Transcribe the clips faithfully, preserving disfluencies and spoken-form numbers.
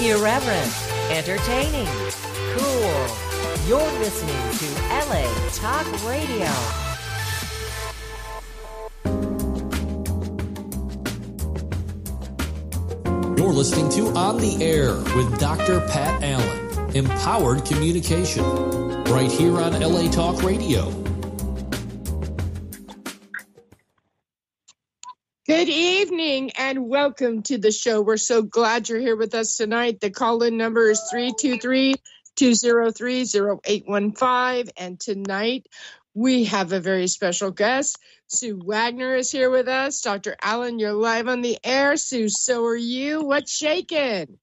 Irreverent, entertaining, cool. You're listening to L A Talk Radio. You're listening to On the Air with Doctor Pat Allen. Empowered communication. Right here on L A Talk Radio. Good evening and welcome to the show. We're so glad you're here with us tonight. The call-in number is three two three, two zero three, zero eight one five. And tonight we have a very special guest. Sue Wagner is here with us. Doctor Allen, you're live on the air. Sue, so are you. What's shaking?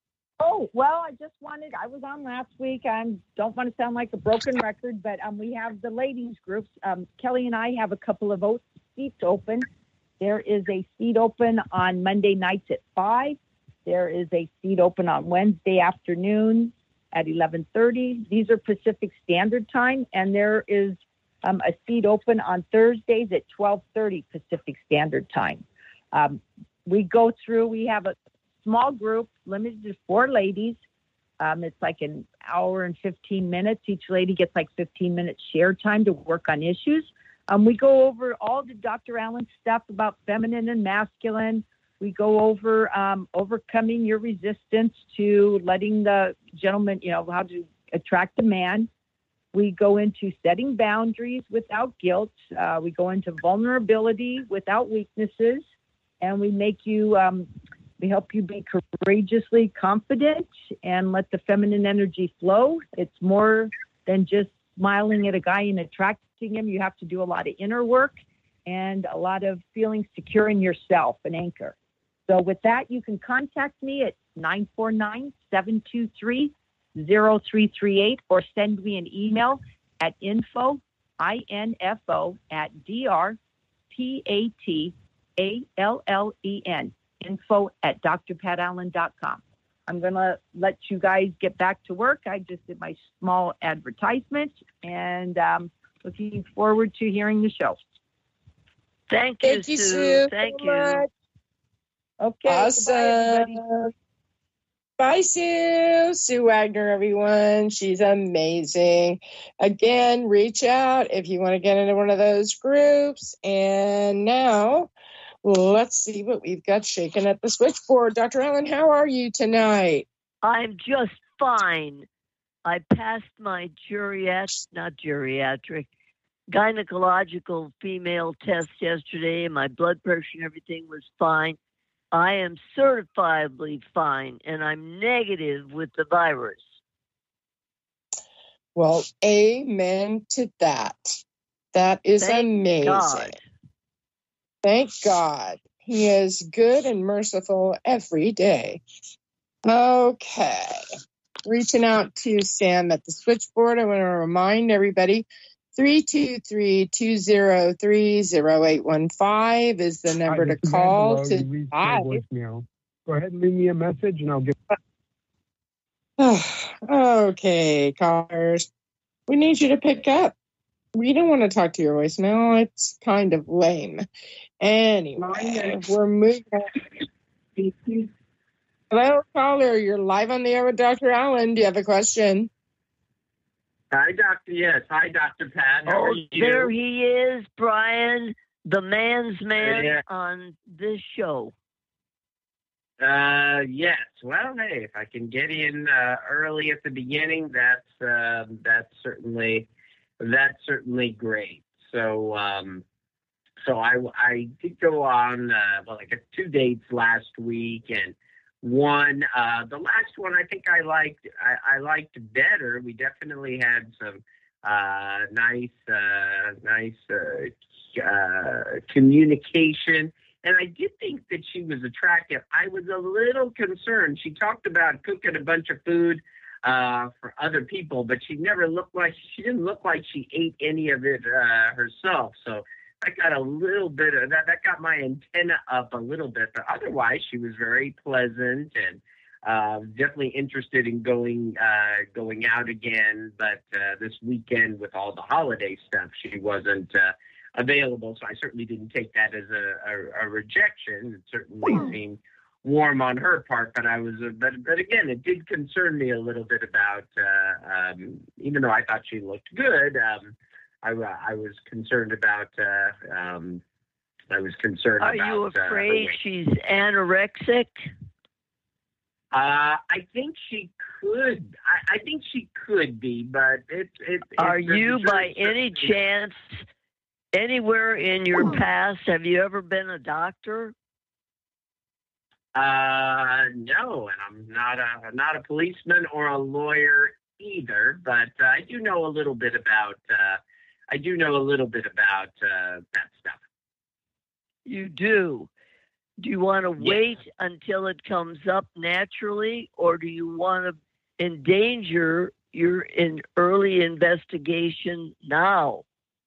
Oh, well, I just wanted, I was on last week. I don't want to sound like a broken record, but um, we have the ladies groups. Um, Kelly and I have a couple of seats open. There is a seat open on Monday nights at five. There is a seat open on Wednesday afternoon at eleven thirty. These are Pacific Standard Time. And there is um, a seat open on Thursdays at twelve thirty Pacific Standard Time. Um, we go through, we have a small group limited to four ladies. Um, it's like an hour and fifteen minutes. Each lady gets like fifteen minutes share time to work on issues. Um, we go over all the Doctor Allen stuff about feminine and masculine. We go over um, overcoming your resistance to letting the gentleman, you know, how to attract a man. We go into setting boundaries without guilt. Uh, we go into vulnerability without weaknesses. And we make you, um, we help you be courageously confident and let the feminine energy flow. It's more than just smiling at a guy and attracting him. You have to do a lot of inner work and a lot of feeling secure in yourself, an anchor. So with that, you can contact me at nine four nine, seven two three, zero three three eight or send me an email at info, I N F O, at D R P A T A L L E N, info at d r pat allen dot com. I'm going to let you guys get back to work. I just did my small advertisement and um, looking forward to hearing the show. Thank you, Thank you, Sue. Sue. Thank so you. Much. Okay. Awesome. Goodbye, everybody. Bye, Sue. Sue Wagner, everyone. She's amazing. Again, reach out if you want to get into one of those groups. And now, let's see what we've got shaken at the switchboard. Doctor Allen, how are you tonight? I'm just fine. I passed my geriatric, not geriatric, gynecological female test yesterday, and my blood pressure and everything was fine. I am certifiably fine, and I'm negative with the virus. Well, amen to that. That is Thank amazing. God. Thank God. He is good and merciful every day. Okay. Reaching out to Sam at the switchboard. I want to remind everybody, three two three, two zero three, zero eight one five is the number Hi, to call. To leave my voicemail. Go ahead and leave me a message and I'll get Okay, callers. We need you to pick up. We don't want to talk to your voicemail. It's kind of lame. Anyway, we're moving on. Hello, caller. You're live on the air with Doctor Allen. Do you have a question? Hi, Doctor Yes. Hi, Doctor Pat. How Oh, are you? there he is, Brian, the man's man Yeah. on this show. Uh, yes. Well, hey, if I can get in uh, early at the beginning, that's uh, that's certainly that's certainly great. So, um, so I I did go on uh, well, like two dates last week, and one uh, the last one I think I liked I, I liked better. We definitely had some uh, nice uh, nice uh, uh, communication. And I did think that she was attractive. I was a little concerned. She talked about cooking a bunch of food uh, for other people, but she never looked like, she didn't look like she ate any of it uh, herself. So I got a little bit of that, that got my antenna up a little bit. But otherwise, she was very pleasant and uh, definitely interested in going uh, going out again. But uh, this weekend with all the holiday stuff, she wasn't uh, available, so I certainly didn't take that as a, a, a rejection. It certainly seemed warm on her part, but I was, uh, but but again, it did concern me a little bit about, uh, um, even though I thought she looked good, um, I, I was concerned about, uh, um, I was concerned Are about. you uh, her afraid weight. she's anorexic? Uh, I think she could. I, I think she could be, but it. it Are it, you, by any certainly- chance, anywhere in your past, have you ever been a doctor? Uh, no, and I'm not a not a policeman or a lawyer either. But uh, I do know a little bit about. Uh, I do know a little bit about uh, that stuff. You do. Do you want to Yes. wait until it comes up naturally, or do you want to endanger your in early investigation now?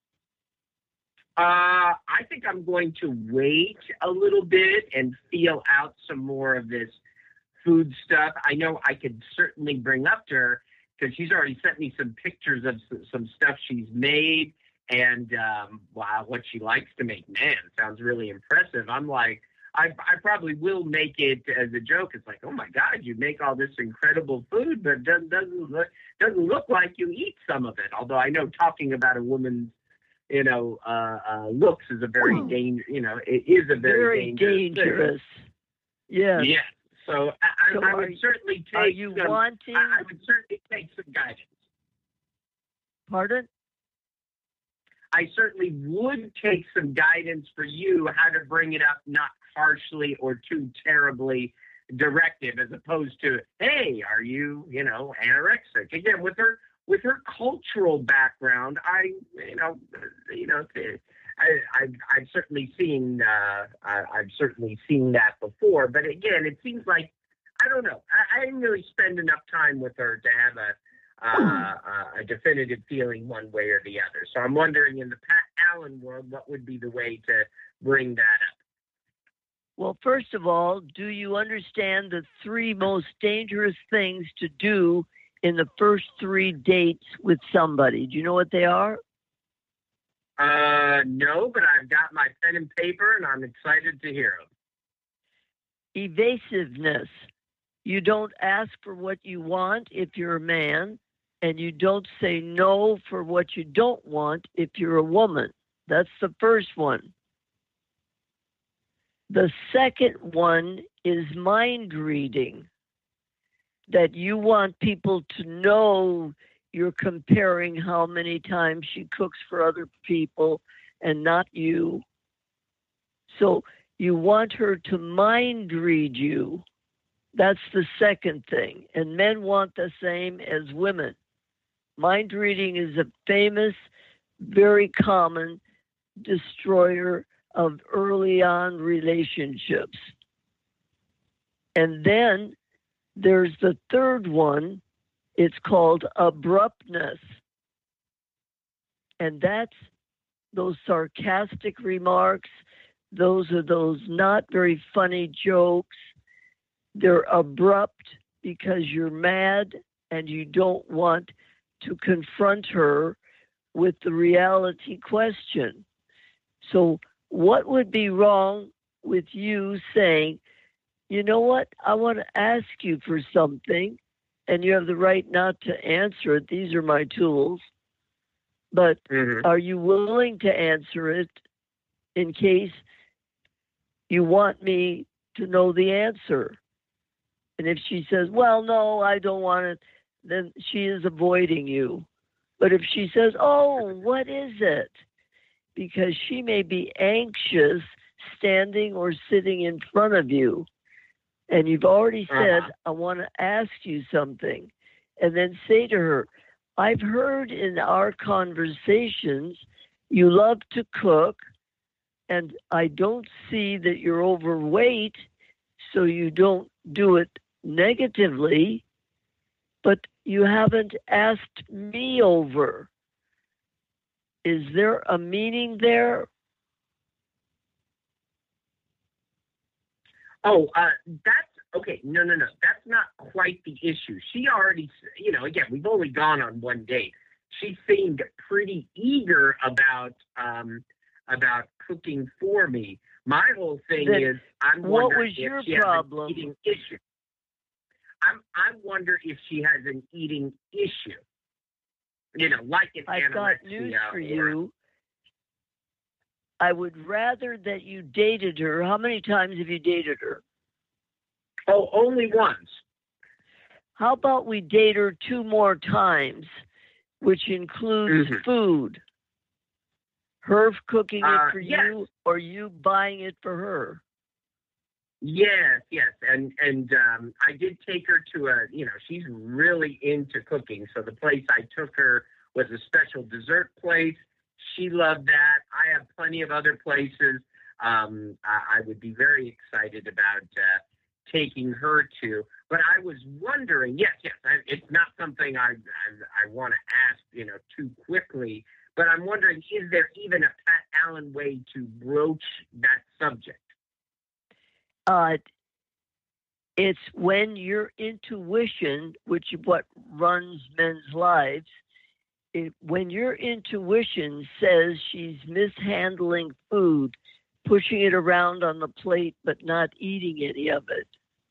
Uh, I think I'm going to wait a little bit and feel out some more of this food stuff. I know I could certainly bring up to her because she's already sent me some pictures of s- some stuff she's made and um, wow, what she likes to make. Man, sounds really impressive. I'm like, I, I probably will make it as a joke. It's like, oh my God, you make all this incredible food, but doesn't doesn't look, doesn't look like you eat some of it. Although I know talking about a woman's you know, uh, uh, looks is a very danger. You know, it is a very, Very dangerous. dangerous. Yes. thing. Yeah. So I, I, So I are would you- certainly take. Are you some, wanting? I, I would certainly take some guidance. Pardon? I certainly would take some guidance for you how to bring it up, not harshly or too terribly directive, as opposed to, hey, are you, you know, anorexic? Again, with her. With her cultural background, I, you know, you know, I, I've, I've certainly seen, uh, I, I've certainly seen that before. But again, it seems like, I don't know, I, I didn't really spend enough time with her to have a, uh, a definitive feeling one way or the other. So I'm wondering, in the Pat Allen world, what would be the way to bring that up? Well, first of all, do you understand the three most dangerous things to do in the first three dates with somebody? Do you know what they are? Uh, no, but I've got my pen and paper, and I'm excited to hear them. Evasiveness. You don't ask for what you want if you're a man, and you don't say no for what you don't want if you're a woman. That's the first one. The second one is mind reading. That you want people to know you're comparing how many times she cooks for other people and not you. So you want her to mind read you. That's the second thing. And men want the same as women. Mind reading is a famous, very common destroyer of early on relationships. And then there's the third one. It's called abruptness. And that's those sarcastic remarks. Those are those not very funny jokes. They're abrupt because you're mad and you don't want to confront her with the reality question. So what would be wrong with you saying, you know what, I want to ask you for something, and you have the right not to answer it. These are my tools. But Mm-hmm. are you willing to answer it in case you want me to know the answer? And if she says, well, no, I don't want it, then she is avoiding you. But if she says, oh, what is it? Because she may be anxious standing or sitting in front of you. And you've already said, Uh-huh. I want to ask you something. And then say to her, I've heard in our conversations you love to cook, and I don't see that you're overweight, so you don't do it negatively, but you haven't asked me over. Is there a meaning there? Oh, uh, that's okay. No, no, no. That's not quite the issue. She already, you know, again, we've only gone on one date. She seemed pretty eager about um, about cooking for me. My whole thing Then is, I'm what wondering was if your she has problem? an eating issue. I'm, I wonder if she has an eating issue. You know, like an I've got anorexia. news for or- you. I would rather that you dated her. How many times have you dated her? Oh, only once. How about we date her two more times, which includes Mhm. food? Her cooking Uh, it for yes. you or you buying it for her? Yes, yes, and and um, I did take her to a, you know, she's really into cooking. So the place I took her was a special dessert place. She loved that. I have plenty of other places. Um, I, I would be very excited about uh, taking her to. But I was wondering, yes, yes, I, it's not something I I, I want to ask, you know, too quickly. But I'm wondering, is there even a Pat Allen way to broach that subject? Uh, it's when your intuition, which is what runs men's lives, it, when your intuition says she's mishandling food, pushing it around on the plate but not eating any of it.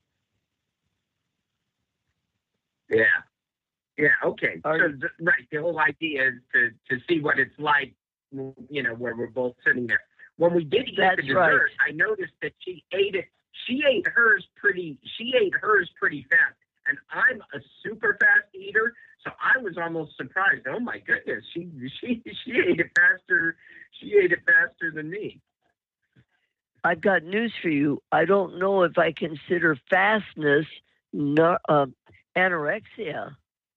Yeah. Yeah, okay. Are so, you- th- right, the whole idea is to, to see what it's like, you know, where we're both sitting there. When we did eat That's the dessert, right. I noticed that she ate it. She ate hers pretty. She ate hers pretty fast, and I'm a super fast eater, so I was almost surprised. Oh my goodness, she she she ate it faster. She ate it faster than me. I've got news for you. I don't know if I consider fastness no, uh, anorexia.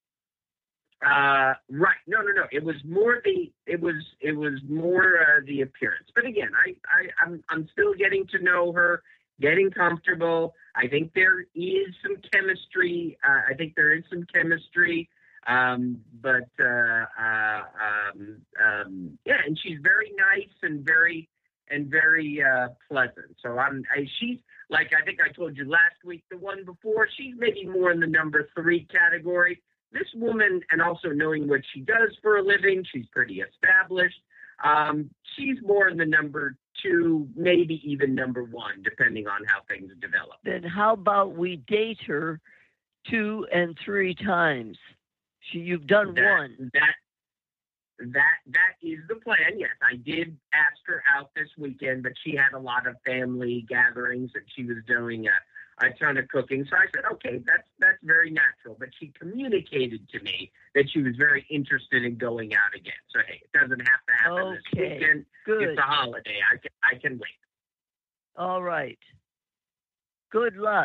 Uh, right. No, no, no. It was more the. It was. It was more uh, the appearance. But again, I, I, I'm, I'm still getting to know her, getting comfortable. I think there is some chemistry. Uh, I think there is some chemistry. Um, but uh, uh, um, um, yeah, and she's very nice and very and very uh, pleasant. So I'm. I, she's like I think I told you last week. The one before, she's maybe more in the number three category. This woman, and also knowing what she does for a living, she's pretty established. Um, she's more in the number two, maybe even number one, depending on how things develop. Then how about we date her two and three times? She, you've done that, one. That that that is the plan. Yes, I did ask her out this weekend, but she had a lot of family gatherings and she was doing a. a ton of cooking. So I said, okay, that's that's very natural. But she communicated to me that she was very interested in going out again. So, hey, it doesn't have to happen this Okay, weekend. good. It's a holiday. I can, I can wait. All right. Good luck.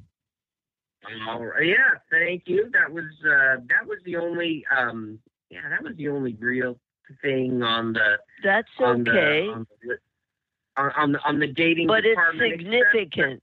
All right. Yeah, thank you. That was uh, that was the only um, yeah, that was the only real thing on the That's on okay. the, on the on, on the on the dating But it's department. significant.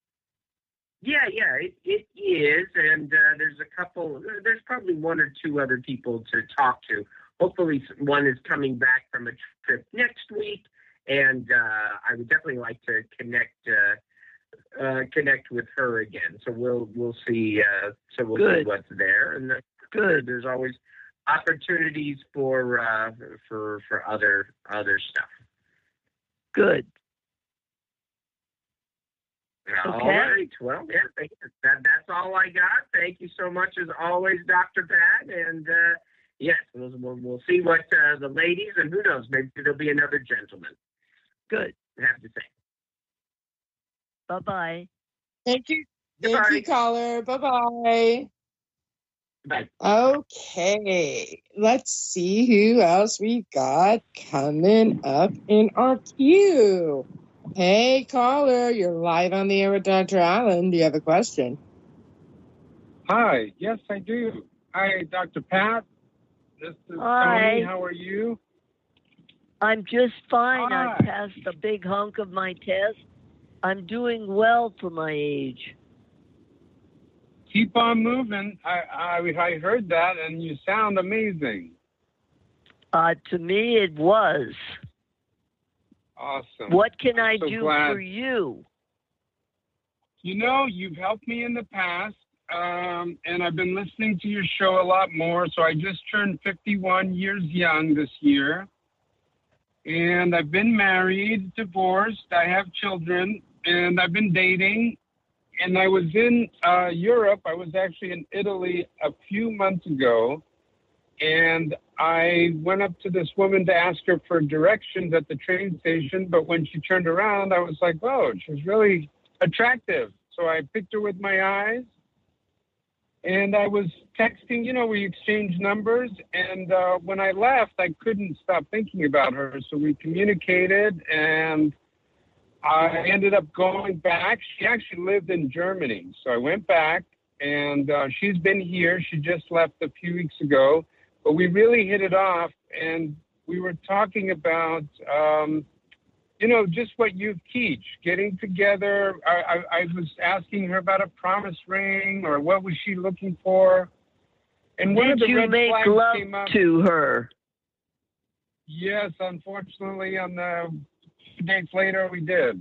Yeah, yeah, it, it is, and uh, there's a couple, there's probably one or two other people to talk to. Hopefully one is coming back from a trip next week, and uh, I would definitely like to connect uh, uh, connect with her again. So we'll we'll see. Uh, so we'll Good. see what's there, and uh, Good. there's always opportunities for uh, for for other other stuff. Good. All Okay. right. Well, yeah, thank you. That, that's all I got. Thank you so much, as always, Doctor Pat. And uh, yes, we'll, we'll, we'll see what uh, the ladies, and who knows, maybe there'll be another gentleman. Good. I have to say. Bye-bye. Thank you. Thank Goodbye. you, caller. Bye-bye. Bye. Okay, let's see who else we got coming up in our queue. Hey, caller, you're live on the air with Doctor Allen. Do you have a question? Hi. Yes, I do. Hi, Doctor Pat. This is Hi. Tony. How are you? I'm just fine. Hi. I passed a big hunk of my test. I'm doing well for my age. Keep on moving. I, I I heard that, and you sound amazing. Uh, to me, it was. Awesome. What can I'm I so do glad. for you? You know, you've helped me in the past, um, and I've been listening to your show a lot more. So I just turned fifty-one years young this year. And I've been married, divorced. I have children, and I've been dating. And I was in uh, Europe. I was actually in Italy a few months ago. And I went up to this woman to ask her for directions at the train station. But when she turned around, I was like, whoa, she's really attractive. So I picked her with my eyes. And I was texting, you know, we exchanged numbers. And uh, when I left, I couldn't stop thinking about her. So we communicated, and I ended up going back. She actually lived in Germany. So I went back, and uh, she's been here. She just left a few weeks ago. But we really hit it off, and we were talking about, um, you know, just what you teach, getting together. I, I, I was asking her about a promise ring, or what was she looking for. And one Did of the you red make flags love came up. to her? Yes, unfortunately, on the few days later, we did.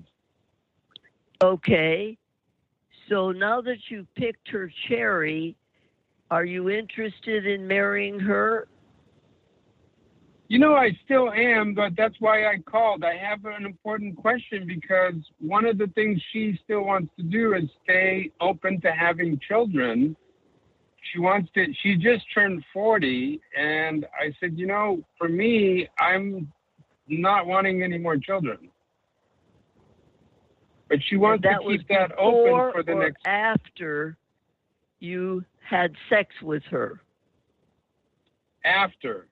Okay. So now that you've picked her cherry, are you interested in marrying her? You know, I still am, but that's why I called. I have an important question, because one of the things she still wants to do is stay open to having children. She wants to, she just turned forty, and I said, you know, for me, I'm not wanting any more children. But she wants that to was keep that open for the or next. after you had sex with her? After.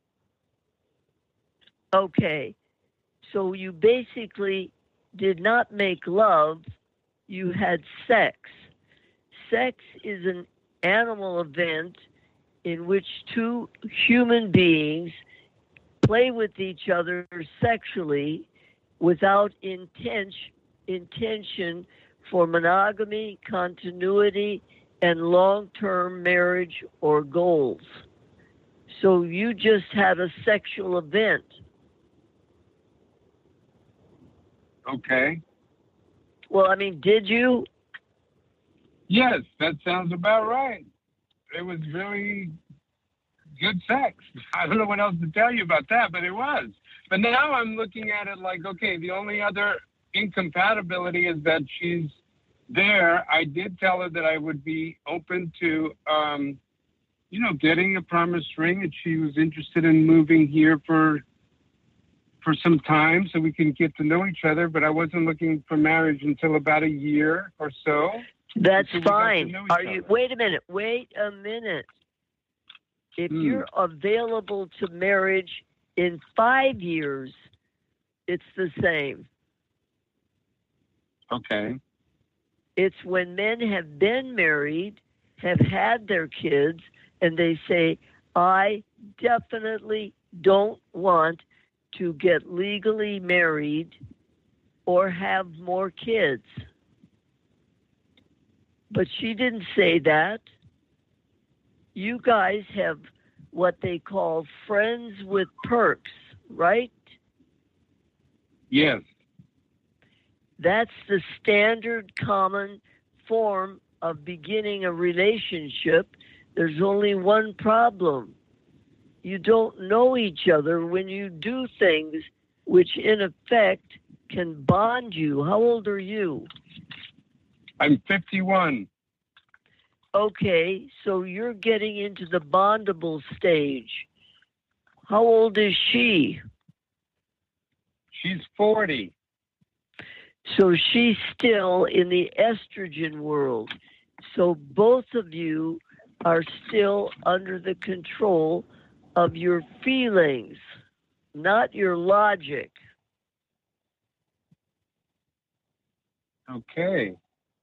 Okay. So you basically did not make love, you had sex. Sex is an animal event in which two human beings play with each other sexually without intention intention for monogamy, continuity, and long-term marriage or goals. So you just had a sexual event. Okay. Well, I mean, did you? Yes, that sounds about right. It was really good sex. I don't know what else to tell you about that, but it was. But now I'm looking at it like, okay, the only other incompatibility is that she's there. I did tell her that I would be open to, um, you know, getting a promise ring, and she was interested in moving here for for some time so we can get to know each other. But I wasn't looking for marriage until about a year or so. That's until we got to fine. know each Are you? other. Wait a minute. Wait a minute. If Hmm. you're available to marriage in five years, it's the same. Okay. It's when men have been married, have had their kids, and they say, I definitely don't want to get legally married or have more kids. But she didn't say that. You guys have what they call friends with perks, right? Yes. That's the standard common form of beginning a relationship. There's only one problem. You don't know each other when you do things which in effect can bond you. How old are you? I'm fifty-one. Okay, so you're getting into the bondable stage. How old is she? She's forty. So she's still in the estrogen world. So both of you are still under the control of your feelings, not your logic. Okay.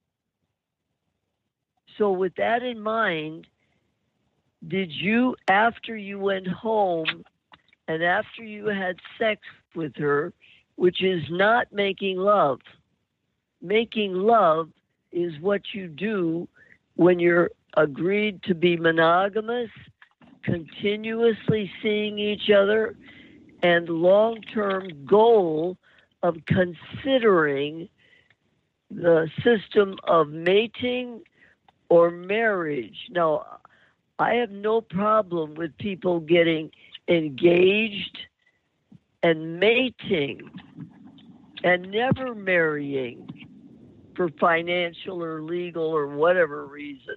So with that in mind, did you, after you went home and after you had sex with her, which is not making love, making love is what you do when you're agreed to be monogamous, continuously seeing each other, and long-term goal of considering the system of mating or marriage. Now, I have no problem with people getting engaged and mating and never marrying for financial or legal or whatever reason.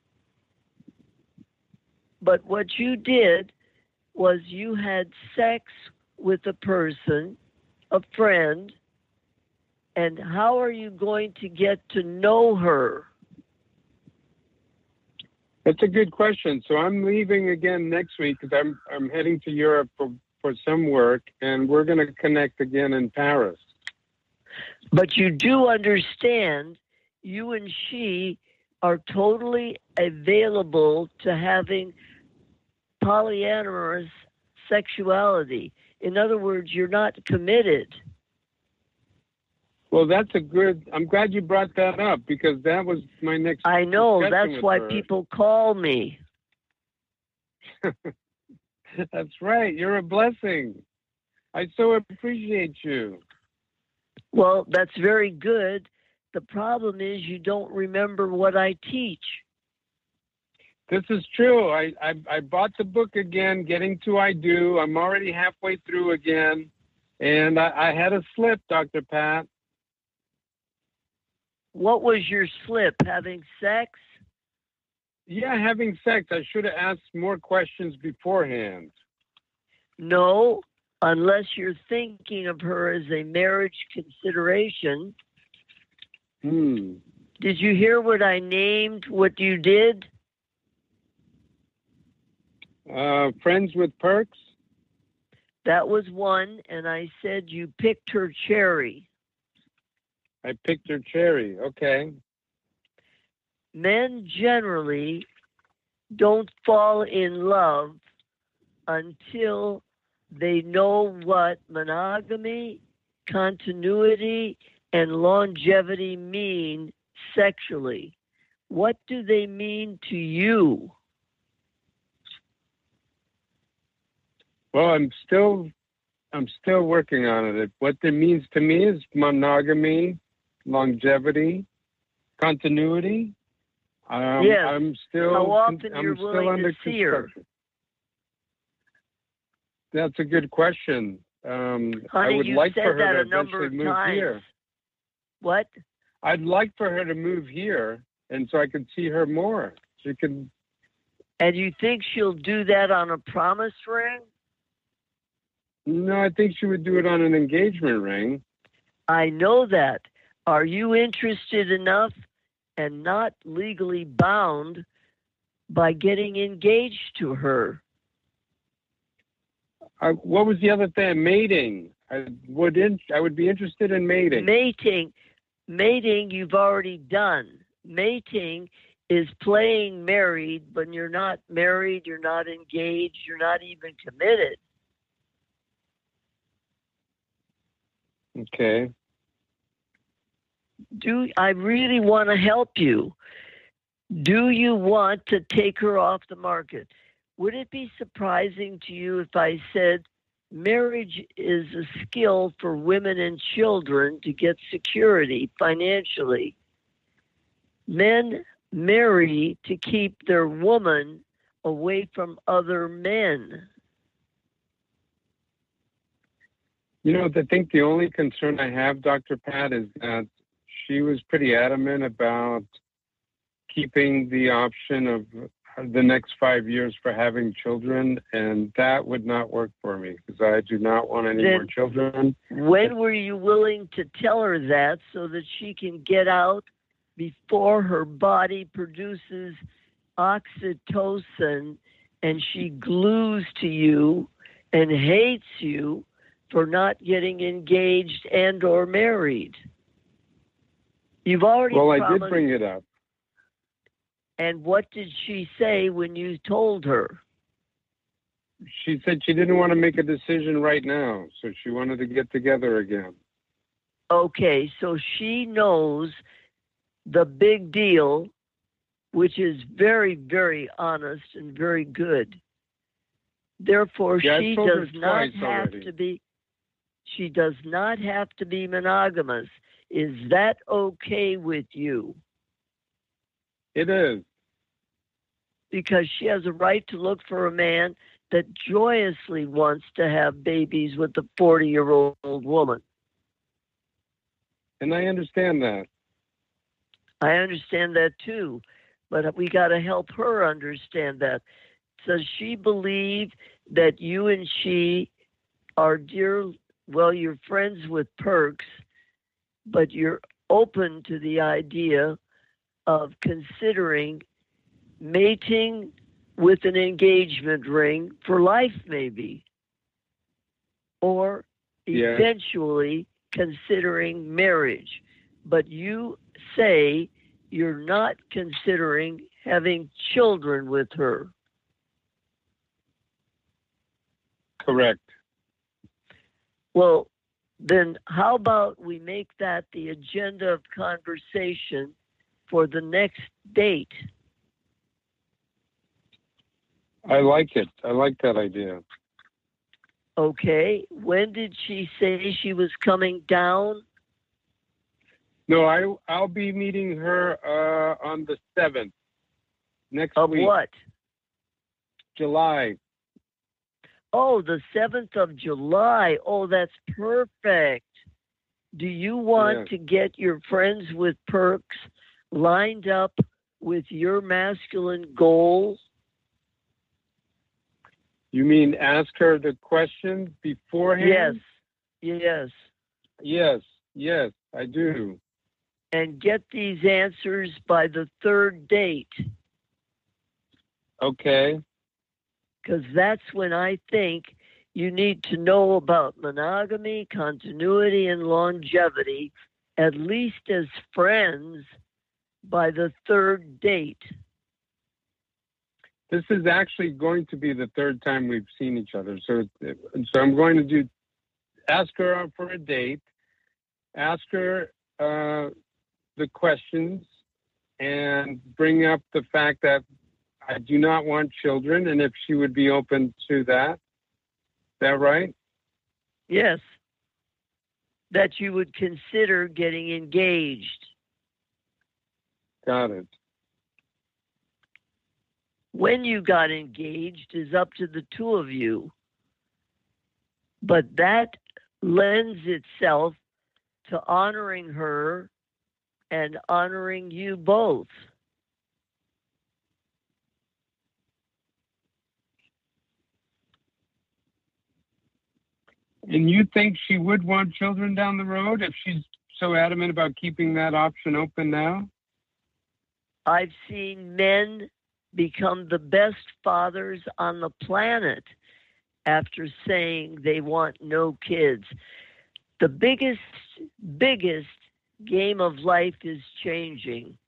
But what you did was you had sex with a person, a friend, and how are you going to get to know her? That's a good question. So I'm leaving again next week because I'm I'm heading to Europe for, for some work, and we're going to connect again in Paris. But you do understand you and she are totally available to having polyamorous sexuality. In other words, you're not committed. Well, that's a good, I'm glad you brought that up because that was my next I know, discussion that's with why her. people call me. That's right. You're a blessing. I so appreciate you. Well, that's very good. The problem is you don't remember what I teach. This is true. I, I, I bought the book again, Getting to I Do. I'm already halfway through again. And I, I had a slip, Doctor Pat. What was your slip? Having sex? Yeah, having sex. I should have asked more questions beforehand. No, unless you're thinking of her as a marriage consideration. Hmm. Did you hear what I named, what you did? Uh, friends with perks? That was one, and I said you picked her cherry. I picked her cherry. Okay. Men generally don't fall in love until they know what monogamy, continuity, and longevity mean sexually. What do they mean to you? Well, I'm still, I'm still working on it. What it means to me is monogamy, longevity, continuity. Um, Yes. I'm still. How often I'm you're still willing under to see her? construction. That's a good question. Um, Honey, I would you've like said for her that to a number eventually of move times. here. What? I'd like for her to move here, and so I could see her more. She could. And you think she'll do that on a promise ring? No, I think she would do it on an engagement ring. I know that. Are you interested enough and not legally bound by getting engaged to her? I, what was the other thing? Mating. I would. In, I would be interested in mating. Mating, mating, you've already done. Mating is playing married, but you're not married, you're not engaged, you're not even committed. Okay. Do I really want to help you? Do you want to take her off the market? Would it be surprising to you if I said marriage is a skill for women and children to get security financially? Men marry to keep their woman away from other men. You know, I think the only concern I have, Doctor Pat, is that she was pretty adamant about keeping the option of the next five years for having children, and that would not work for me because I do not want any Then more children. When were you willing to tell her that so that she can get out before her body produces oxytocin and she glues to you and hates you for not getting engaged and or married? You've already Well, I promised. did bring it up. And what did she say when you told her? She said she didn't want to make a decision right now, so she wanted to get together again. Okay, so she knows the big deal, which is very, very honest and very good. Therefore, Yeah, I she told her does not twice have already. to be, she does not have to be monogamous. Is that okay with you? It is. Because she has a right to look for a man that joyously wants to have babies with a forty-year-old woman. And I understand that. I understand that too, but we got to help her understand that. Does she believe that you and she are dear, well, you're friends with Perks, but you're open to the idea of considering mating with an engagement ring for life, maybe, or Yeah. eventually considering marriage. But you say you're not considering having children with her. Correct. Well, then how about we make that the agenda of conversation for the next date? I like it. I like that idea. Okay. When did she say she was coming down? No, I, I'll be meeting her uh, on the seventh, next Of week. what? July. Oh, the seventh of July. Oh, that's perfect. Do you want Yeah. to get your friends with Perks lined up with your masculine goals? You mean ask her the questions beforehand? Yes. Yes. Yes, yes, I do. And get these answers by the third date. Okay. Because that's when I think you need to know about monogamy, continuity, and longevity, at least as friends, by the third date. This is actually going to be the third time we've seen each other. So, so I'm going to do, ask her for a date, ask her uh, the questions, and bring up the fact that I do not want children, and if she would be open to that. Is that right? Yes. That you would consider getting engaged. Got it. When you got engaged is up to the two of you. But that lends itself to honoring her and honoring you both. And you think she would want children down the road if she's so adamant about keeping that option open now? I've seen men become the best fathers on the planet after saying they want no kids. The biggest, biggest game of life is changing.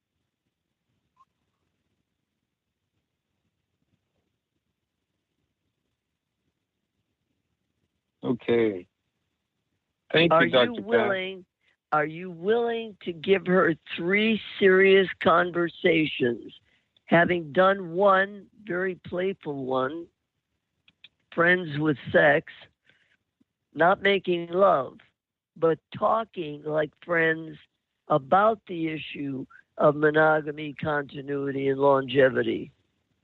Okay. Thank Are you, Doctor you Pat. willing? Are you willing to give her three serious conversations? Having done one very playful one, friends with sex, not making love, but talking like friends about the issue of monogamy, continuity, and longevity.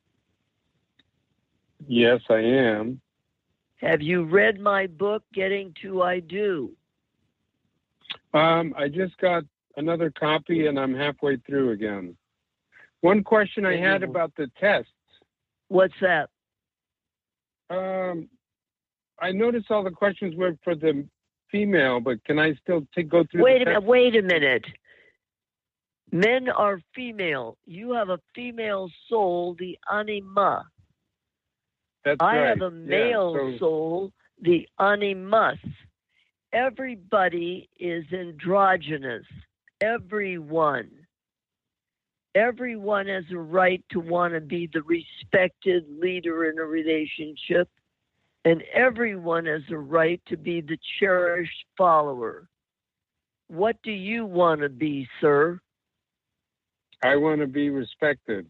Yes, I am. Have you read my book, Getting to I Do? Um, I just got another copy, and I'm halfway through again. One question I had about the tests. What's that? Um, I noticed all the questions were for the female, but can I still take, go through Wait the a minute, test? wait a minute. Men are female. You have a female soul, the anima. That's I right. have a Yeah, male so- soul, the animus. Everybody is androgynous. Everyone. Everyone has a right to want to be the respected leader in a relationship, and everyone has a right to be the cherished follower. What do you want to be, sir? I want to be respected.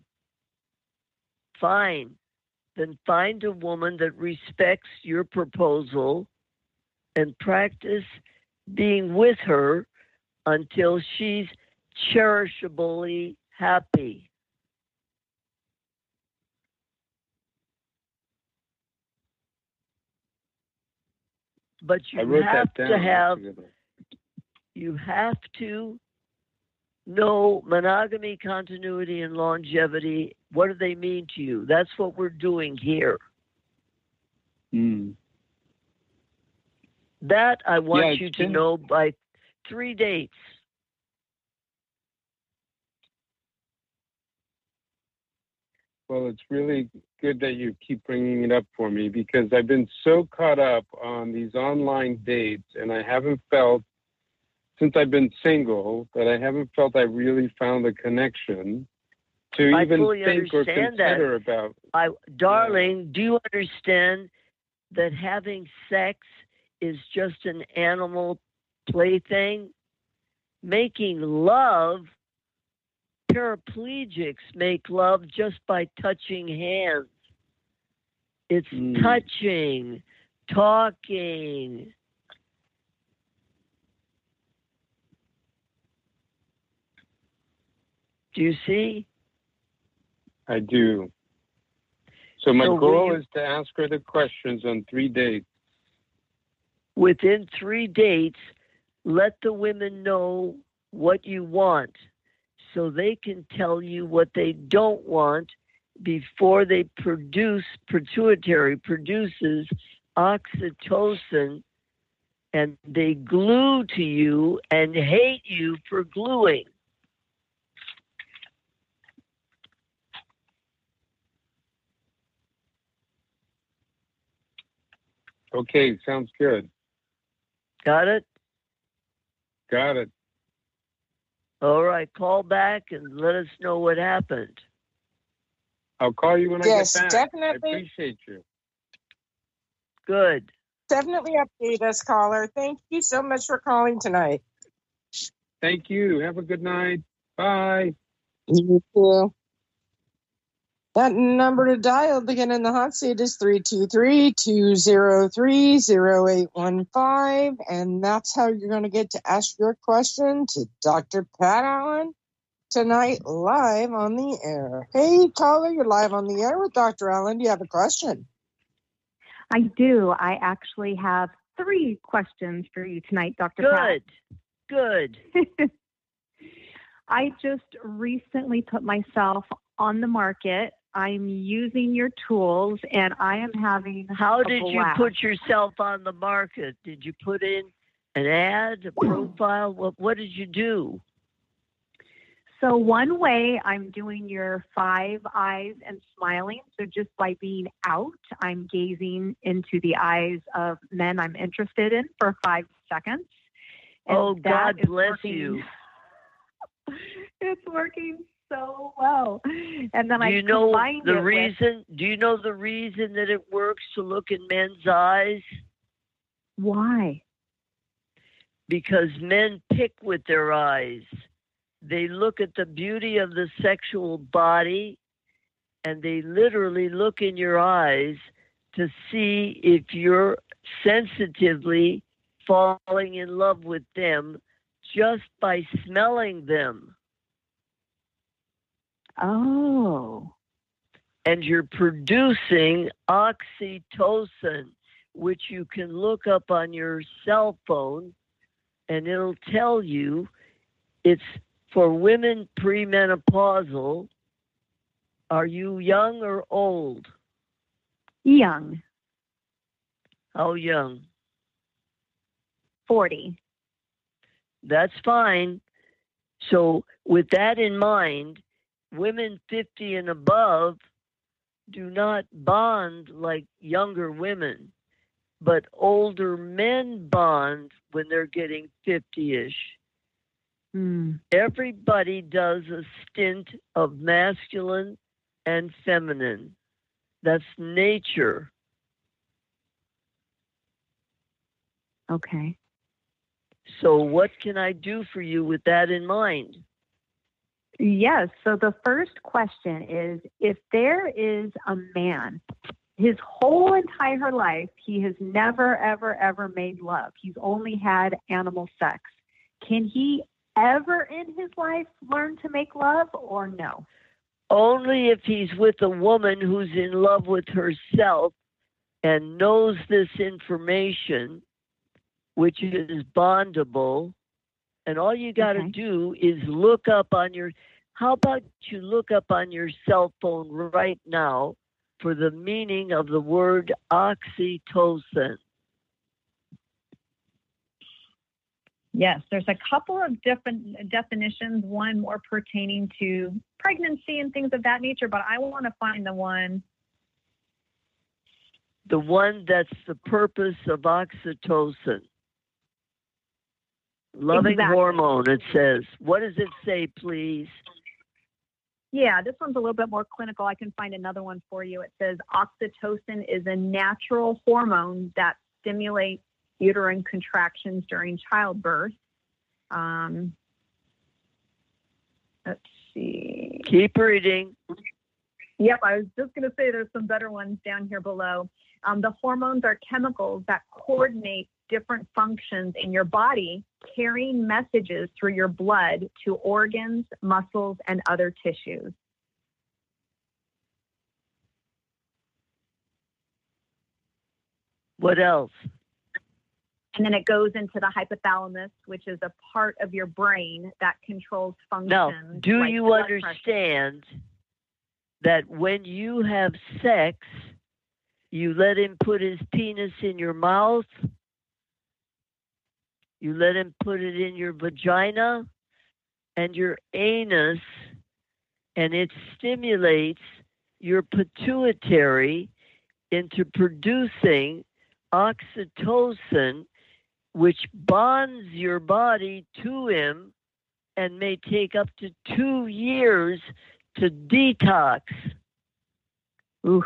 Fine. Then find a woman that respects your proposal and practice being with her until she's cherishably happy. But I you wrote have that to down. have, you have to know monogamy, continuity, and longevity. What do they mean to you? That's what we're doing here. Mm. That I want Yeah, you to been... know by three dates. Well, it's really good that you keep bringing it up for me, because I've been so caught up on these online dates, and I haven't felt, since I've been single, that I haven't felt I really found a connection to I even fully think or understand consider that. about. I, darling, yeah. Do you understand that having sex is just an animal plaything? Making love, paraplegics make love just by touching hands. It's mm. touching, talking. Do you see? I do. So my so goal you, is to ask her the questions on three dates. Within three dates, let the women know what you want so they can tell you what they don't want before they produce, pituitary produces oxytocin, and they glue to you and hate you for gluing. Okay, sounds good. Got it? Got it. All right, call back and let us know what happened. I'll call you when yes, I get back. Definitely. I appreciate you. Good. Definitely update us, caller. Thank you so much for calling tonight. Thank you. Have a good night. Bye. You too. That number to dial to get in the hot seat is three two three, two zero three, zero eight one five. And that's how you're going to get to ask your question to Doctor Pat Allen tonight live on the air. Hey, caller, you're live on the air with Doctor Allen. Do you have a question? I do. I actually have three questions for you tonight, Doctor Good. Good. I just recently put myself on the market. I'm using your tools, and I am having How a did blast. you put yourself on the market? Did you put in an ad, a profile? What, what did you do? So one way, I'm doing your five eyes and smiling. So just by being out, I'm gazing into the eyes of men I'm interested in for five seconds. And oh, God bless working. you. It's working so well. And then do I you know the it reason? With, do you know the reason that it works to look in men's eyes? Why? Because men pick with their eyes. They look at the beauty of the sexual body, and they literally look in your eyes to see if you're sensitively falling in love with them just by smelling them. Oh. And you're producing oxytocin, which you can look up on your cell phone, and it'll tell you it's for women premenopausal. Are you young or old? Young. How young? forty. That's fine. So with that in mind, women fifty and above do not bond like younger women, but older men bond when they're getting fifty-ish. Mm. Everybody does a stint of masculine and feminine. That's nature. Okay. So what can I do for you with that in mind? Yes. So the first question is, if there is a man, his whole entire life, he has never, ever, ever made love. He's only had animal sex. Can he ever in his life learn to make love or no? Only if he's with a woman who's in love with herself and knows this information which is bondable. And all you got to Okay. do is look up on your, how about you look up on your cell phone right now for the meaning of the word oxytocin? Yes, there's a couple of different definitions, one more pertaining to pregnancy and things of that nature, but I want to find the one. The one that's the purpose of oxytocin. Loving Exactly. hormone, it says. What does it say, please? Yeah, this one's a little bit more clinical. I can find another one for you. It says oxytocin is a natural hormone that stimulates uterine contractions during childbirth. Um, let's see. Keep reading. Yep, I was just going to say there's some better ones down here below. Um, the hormones are chemicals that coordinate different functions in your body, carrying messages through your blood to organs, muscles, and other tissues. What else? And then it goes into the hypothalamus, which is a part of your brain that controls functions. Now, do like you blood pressure. understand that when you have sex, you let him put his penis in your mouth, you let him put it in your vagina and your anus, and it stimulates your pituitary into producing oxytocin, which bonds your body to him and may take up to two years to detox. Ooh.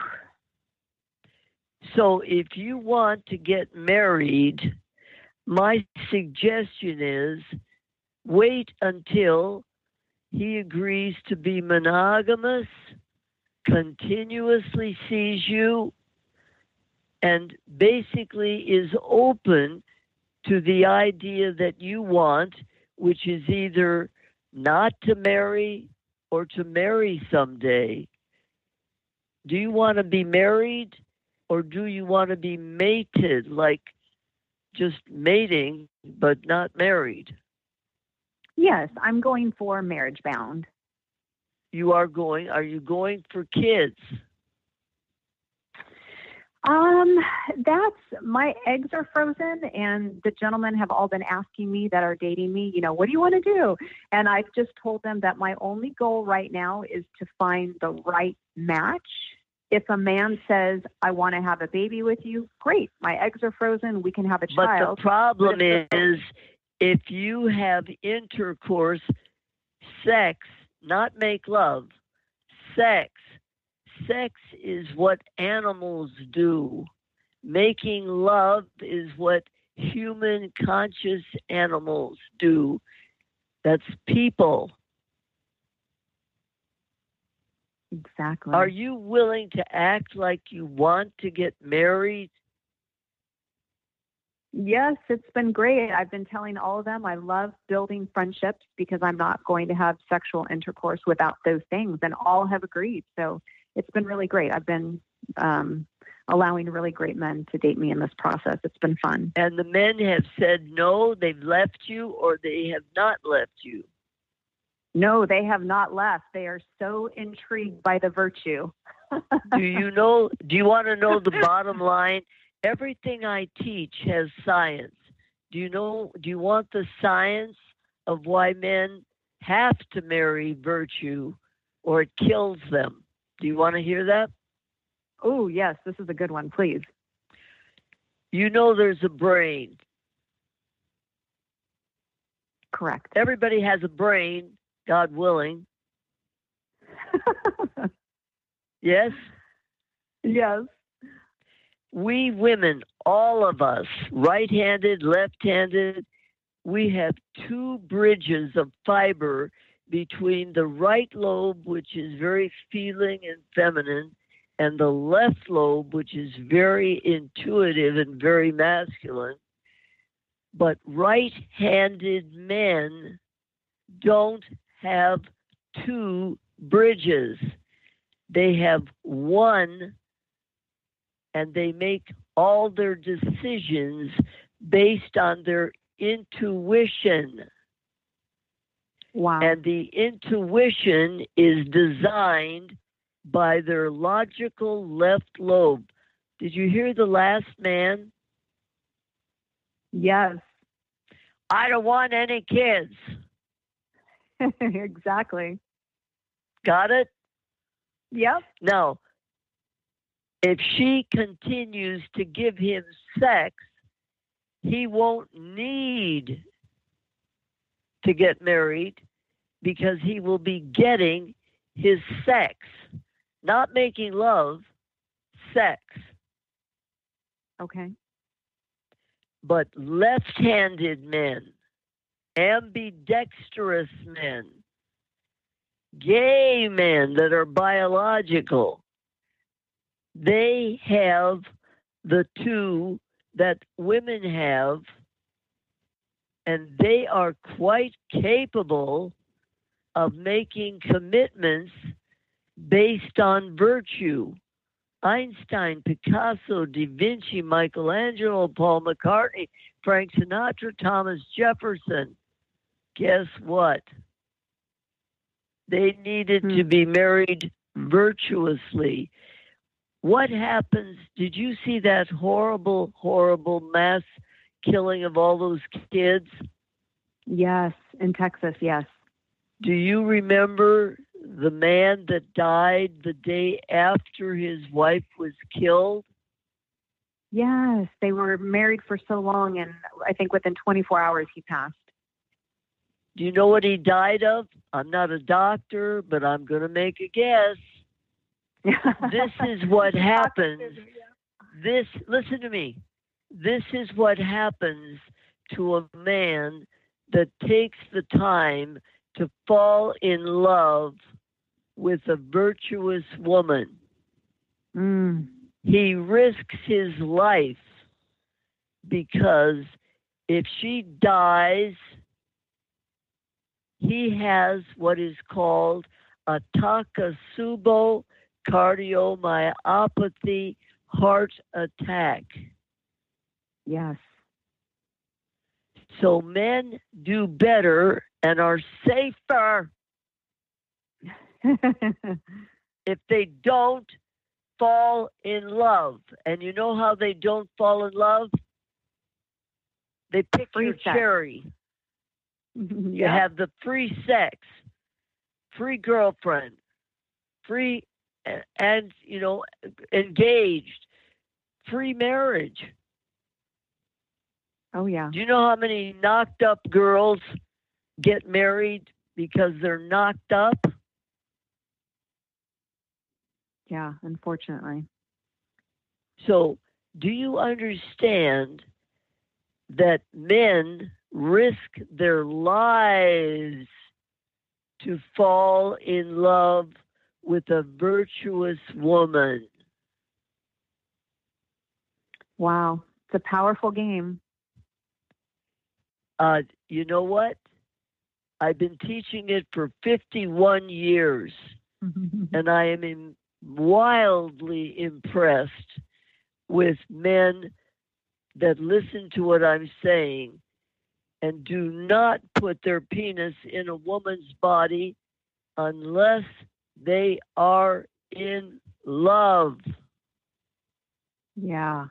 So if you want to get married, my suggestion is wait until he agrees to be monogamous, continuously sees you, and basically is open to the idea that you want, which is either not to marry or to marry someday. Do you want to be married, or do you want to be mated, like just mating but not married? Yes, I'm going for marriage bound. You are going, are you going for kids? Um, that's, my eggs are frozen, and the gentlemen have all been asking me that are dating me, you know, what do you want to do? And I've just told them that my only goal right now is to find the right match. If a man says, I want to have a baby with you, great. My eggs are frozen. We can have a But child. the problem But if the- is, if you have intercourse, sex, not make love, sex, sex is what animals do. Making love is what human conscious animals do. That's people. Exactly. Are you willing to act like you want to get married? Yes, it's been great. I've been telling all of them I love building friendships because I'm not going to have sexual intercourse without those things, and all have agreed. So it's been really great. I've been um, allowing really great men to date me in this process. It's been fun. And the men have said no, they've left you, or they have not left you. No, they have not left. They are so intrigued by the virtue. Do you know, do you want to know the bottom line? Everything I teach has science. Do you know, do you want the science of why men have to marry virtue or it kills them? Do you want to hear that? Oh, yes, this is a good one, please. You know there's a brain. Correct. Everybody has a brain, God willing. Yes? Yes. We women, all of us, right-handed, left-handed, we have two bridges of fiber between the right lobe, which is very feeling and feminine, and the left lobe, which is very intuitive and very masculine. But right-handed men don't have two bridges. They have one, and they make all their decisions based on their intuition. Wow. And the intuition is designed by their logical left lobe. Did you hear the last man? Yes. I don't want any kids. Exactly. Got it? Yep. Now, if she continues to give him sex, he won't need to get married because he will be getting his sex, not making love, sex. Okay. But left-handed men, ambidextrous men, gay men that are biological, they have the two that women have, and they are quite capable of making commitments based on virtue. Einstein, Picasso, Da Vinci, Michelangelo, Paul McCartney, Frank Sinatra, Thomas Jefferson. Guess what? They needed Hmm. to be married virtuously. What happens? Did you see that horrible, horrible mass killing of all those kids? Yes, in Texas, yes. Do you remember the man that died the day after his wife was killed? Yes, they were married for so long, and I think within twenty-four hours he passed. Do you know what he died of? I'm not a doctor, but I'm going to make a guess. This is what happens. This, listen to me. This is what happens to a man that takes the time to fall in love with a virtuous woman. Mm. He risks his life because if she dies, he has what is called a Takotsubo cardiomyopathy heart attack. Yes. So men do better and are safer if they don't fall in love. And you know how they don't fall in love? They pick Free your sex. cherry. You Yeah. have the free sex, free girlfriend, free and, you know, engaged, free marriage. Oh, yeah. Do you know how many knocked up girls get married because they're knocked up? Yeah, unfortunately. So, do you understand that men risk their lives to fall in love with a virtuous woman? Wow. It's a powerful game. Uh, you know what? I've been teaching it for fifty-one years, and I am in, wildly impressed with men that listen to what I'm saying and do not put their penis in a woman's body unless they are in love. Yeah.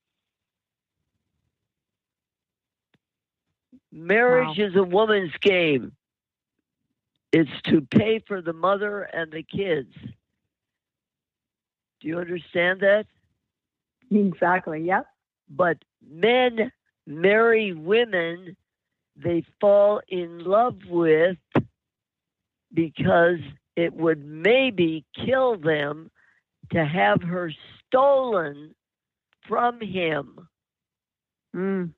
Marriage Wow. is a woman's game. It's to pay for the mother and the kids. Do you understand that? Exactly. Yep. But men marry women they fall in love with because it would maybe kill them to have her stolen from him. Mm.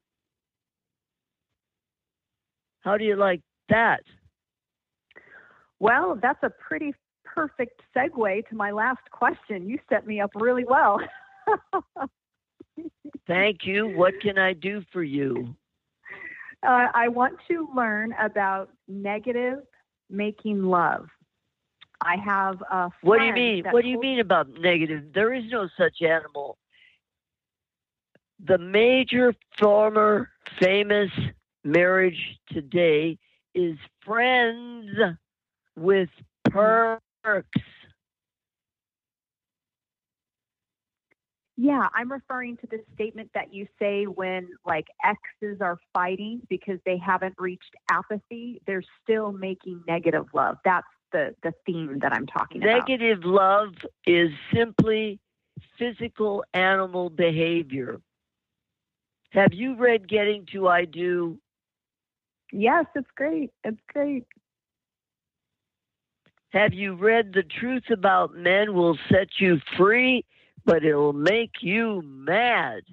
How do you like that? Well, that's a pretty perfect segue to my last question. You set me up really well. Thank you. What can I do for you? Uh, I want to learn about negative making love. I have a friend What do you mean? that What do you told- mean about negative? There is no such animal. The major former famous marriage today is friends with perks. Yeah, I'm referring to the statement that you say when like exes are fighting because they haven't reached apathy, they're still making negative love. That's the, the theme that I'm talking Negative about. love is simply physical animal behavior. Have you read Getting to I Do? Yes, it's great. It's great. Have you read The Truth About Men Will Set You Free, but it'll make you mad?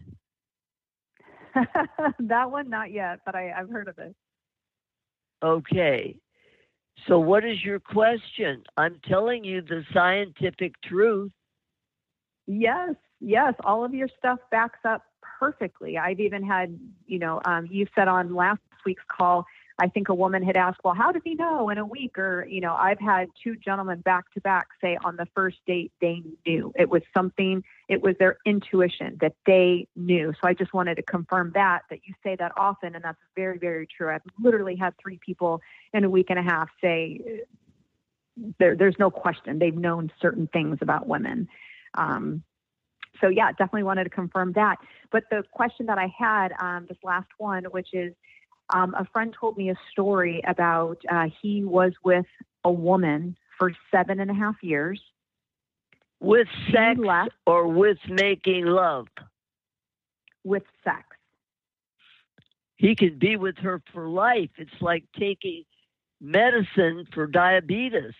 That one, not yet, but I, I've heard of it. Okay. So what is your question? I'm telling you the scientific truth. Yes, yes. All of your stuff backs up perfectly. I've even had, you know, um, you said on last week's call, I think a woman had asked, well, how does he know in a week? Or, you know, I've had two gentlemen back to back say on the first date they knew. It was something, it was their intuition that they knew. So I just wanted to confirm that, that you say that often, and that's very, very true. I've literally had three people in a week and a half say there, there's no question. They've known certain things about women. Um, so yeah, definitely wanted to confirm that. But the question that I had, um, this last one, which is, Um, a friend told me a story about uh, he was with a woman for seven and a half years. With She sex left or with making love? with sex. He can be with her for life. It's like taking medicine for diabetes.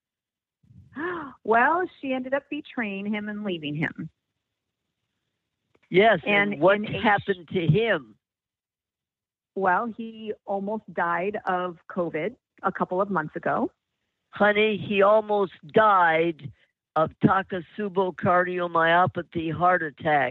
Well, she ended up betraying him and leaving him. Yes, And and what in a- happened to him? Well, he almost died of COVID a couple of months ago. Honey, he almost died of Takotsubo cardiomyopathy heart attack.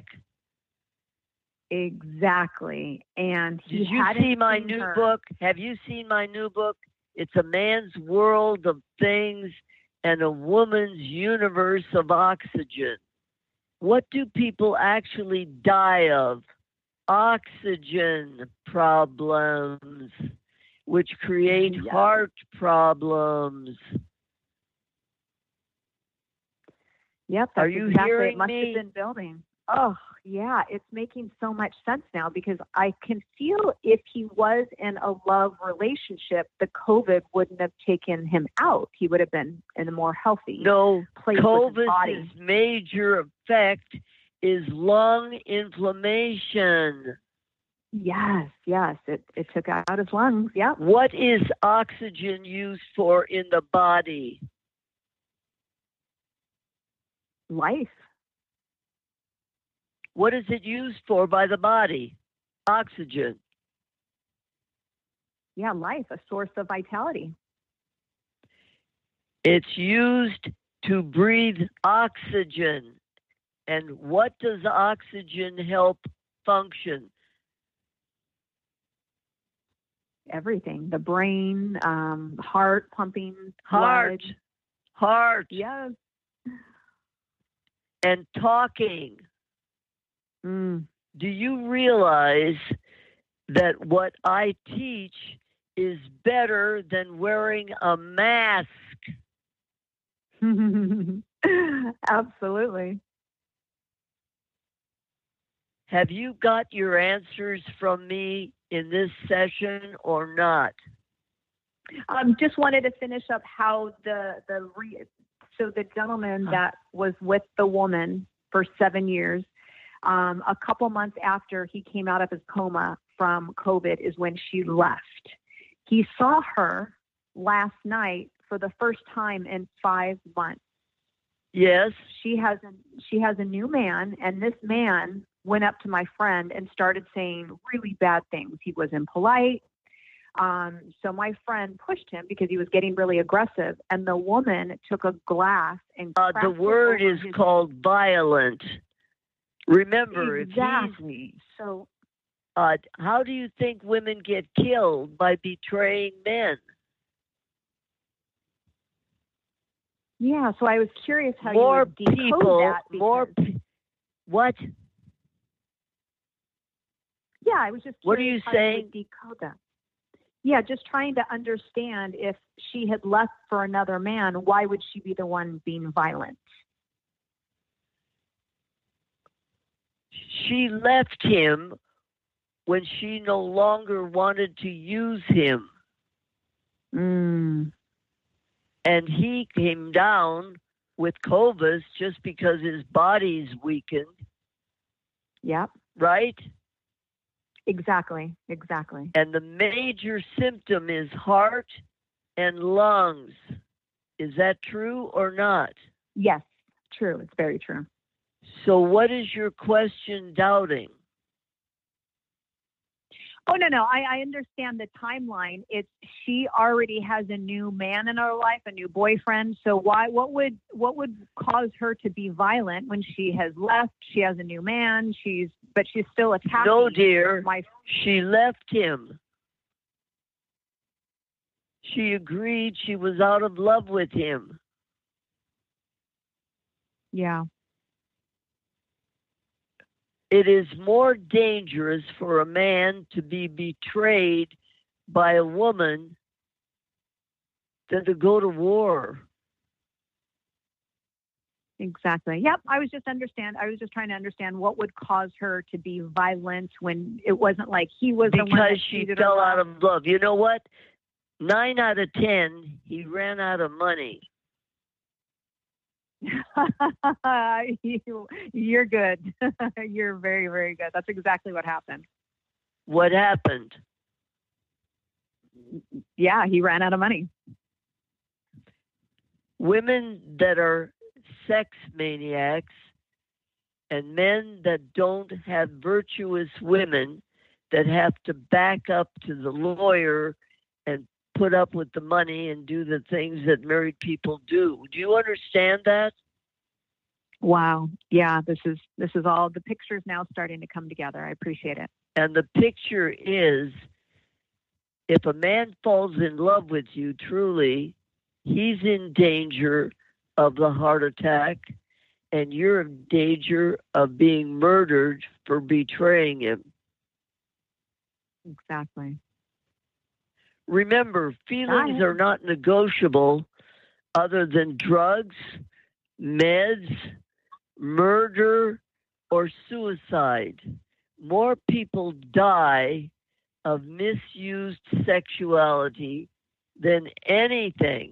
Exactly. And he Did you hadn't see my seen new her. book? Have you seen my new book? It's a man's world of things and a woman's universe of oxygen. What do people actually die of? Oxygen problems, which create Yeah. heart problems. Yep, that's Are you exactly. hearing It must me? have been building. Oh, yeah, it's making so much sense now because I can feel if he was in a love relationship, the COVID wouldn't have taken him out. He would have been in a more healthy No, place with his COVID's body. major effect is lung inflammation. Yes, yes, it, it took out his lungs. Yep. What is oxygen used for in the body? Life. What is it used for by the body? Oxygen. Yeah, life, a source of vitality. It's used to breathe oxygen. And what does oxygen help function? Everything. The brain, um, heart pumping, Heart. blood. Heart. Yes. And talking. Mm. Do you realize that what I teach is better than wearing a mask? Absolutely. Have you got your answers from me in this session or not? Um, just wanted to finish up how the the re- so the gentleman that was with the woman for seven years, um, a couple months after he came out of his coma from COVID is when she left. He saw her last night for the first time in five months. Yes. She has a she has a new man, and this man went up to my friend and started saying really bad things. He was impolite. Um, so my friend pushed him because he was getting really aggressive, and the woman took a glass and Uh, the cracked it word over is his- called violent. Remember, Exactly. if he's, So uh, how do you think women get killed? By betraying men. yeah, so I was curious how More you would decode people, that. more, because- pe- what? Yeah, I was just What are you curious how saying? would decode that. Yeah, just trying to understand if she had left for another man, why would she be the one being violent? She left him when she no longer wanted to use him. Mm. And he came down with Covas just because his body's weakened. Yep. Right? Exactly. Exactly. And the major symptom is heart and lungs. Is that true or not? Yes, true. It's very true. So what is your question doubting? Oh, no, no. I, I understand the timeline. It's she already has a new man in her life, a new boyfriend. So why? What would what would cause her to be violent when she has left? She has a new man. She's but she's still attacking. No, dear. My... She left him. She agreed she was out of love with him. Yeah. It is more dangerous for a man to be betrayed by a woman than to go to war. Exactly. Yep. I was just understand. I was just trying to understand what would cause her to be violent when it wasn't like he was the one that Because she cheated her fell love. out of love. You know what? Nine out of ten, he ran out of money. you, you're good. You're very, very good. That's exactly what happened. What happened? Yeah, he ran out of money. Women that are sex maniacs and men that don't have virtuous women that have to back up to the lawyer and put up with the money and do the things that married people do. Do you understand that? Wow. Yeah, this is this is all the pictures now starting to come together. I appreciate it. And the picture is, if a man falls in love with you truly, he's in danger of the heart attack, and you're in danger of being murdered for betraying him. Exactly. Remember, feelings are not negotiable other than drugs, meds, murder, or suicide. More people die of misused sexuality than anything.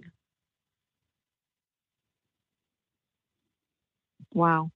Wow.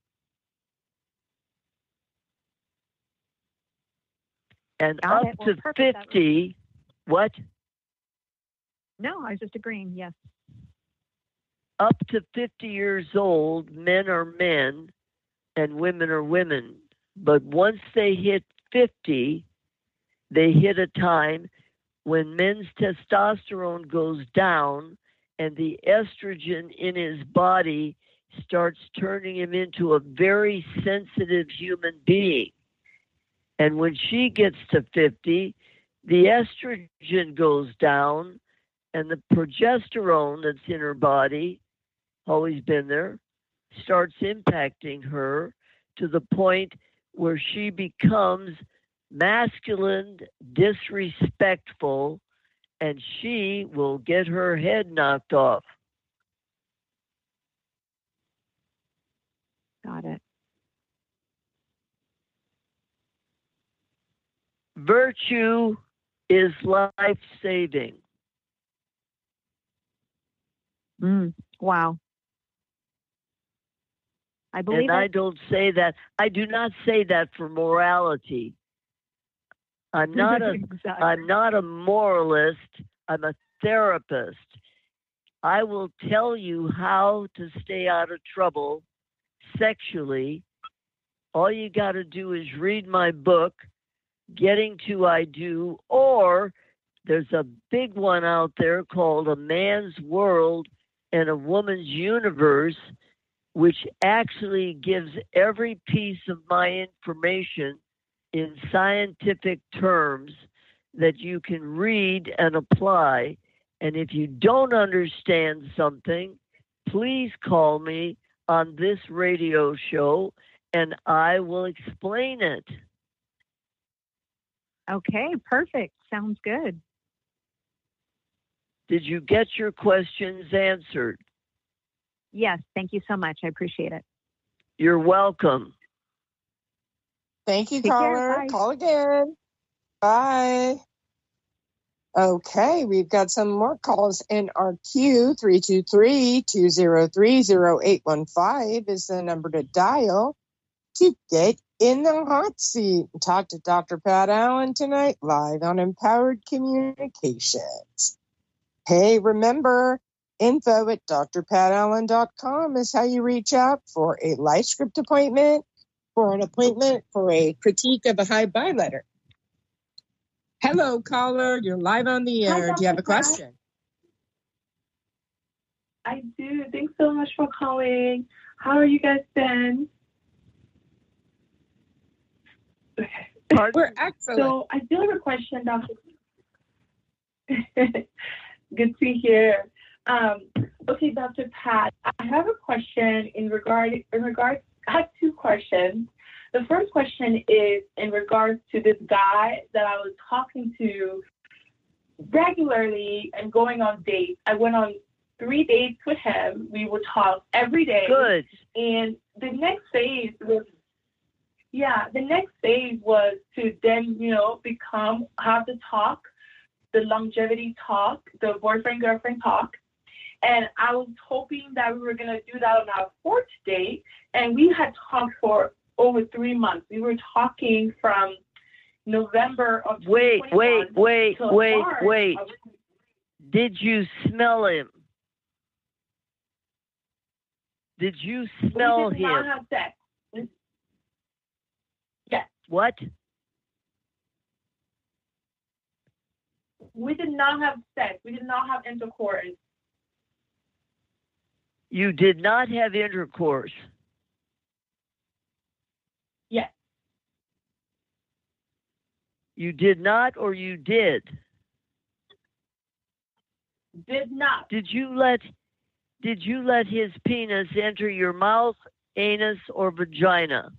And Got up it. Well, to perfect. fifty, what? No, I was just agreeing. Yes. Up to fifty years old, men are men and women are women. But once they hit fifty, they hit a time when men's testosterone goes down and the estrogen in his body starts turning him into a very sensitive human being. And when she gets to fifty, the estrogen goes down and the progesterone that's in her body, always been there, starts impacting her to the point where she becomes masculine, disrespectful, and she will get her head knocked off. Got it. Virtue is life-saving. Mm, wow. I believe and it. I don't say that. I do not say that for morality. I'm not a Exactly. I'm not a moralist. I'm a therapist. I will tell you how to stay out of trouble sexually. All you got to do is read my book, Getting to I Do, or there's a big one out there called A Man's World and a Woman's Universe, which actually gives every piece of my information in scientific terms that you can read and apply. And if you don't understand something, please call me on this radio show and I will explain it. Okay, perfect. Sounds good. Did you get your questions answered? Yes, thank you so much. I appreciate it. You're welcome. Thank you, Take care. caller. Bye. Call again. Bye. Okay, we've got some more calls in our queue. three two three, two zero three, zero eight one five is the number to dial to get in the hot seat and talk to Doctor Pat Allen tonight live on Empowered Communications. Hey, remember, info at d r pat allen dot com is how you reach out for a life script appointment, for an appointment for a critique of a high buy letter. Hello, caller. You're live on the Hi, air. Do you have a Doctor Pat. question? I do. Thanks so much for calling. How are you guys been? Okay. We're excellent. So I do have a question, Doctor Good to hear. Um, okay, Doctor Pat, I have a question in regard in regards. I have two questions. The first question is in regards to this guy that I was talking to regularly and going on dates. I went on three dates with him. We would talk every day. Good. And the next phase was, yeah, the next phase was to then, you know, become, have the talk, the longevity talk, the boyfriend-girlfriend talk. And I was hoping that we were going to do that on our fourth date. And we had talked for over three months. We were talking from November of Wait, wait, wait, till wait, March wait. of- Did you smell him? Did you smell we did not him? have sex. Yes, What? we did not have sex. We did not have intercourse. You did not have intercourse. Yes, You did not, or you did? did not. Did you let did you let his penis enter your mouth, anus, or vagina?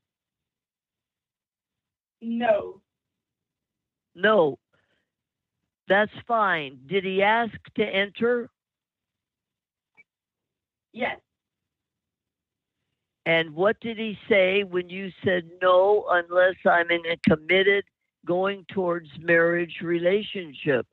No, No. That's fine. Did he ask to enter? yes. And what did he say when you said no unless I'm in a committed going towards marriage relationship?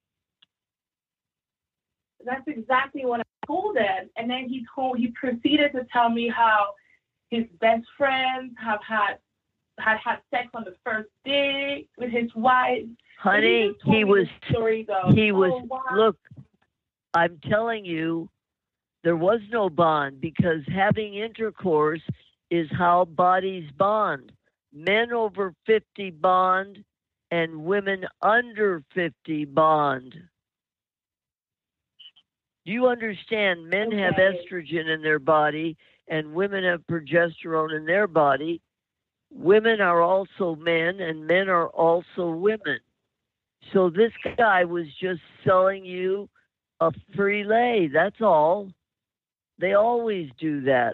That's exactly what I told him. And then he told, he proceeded to tell me how his best friends have had had had sex on the first date with his wife. Honey, just told he me was the stories of, he was oh, wow. look, I'm telling you, there was no bond because having intercourse is how bodies bond. Men over fifty bond and women under fifty bond. Do you understand? Men have Okay. estrogen in their body and women have progesterone in their body. Women are also men and men are also women. So this guy was just selling you a free lay. That's all. They always do that.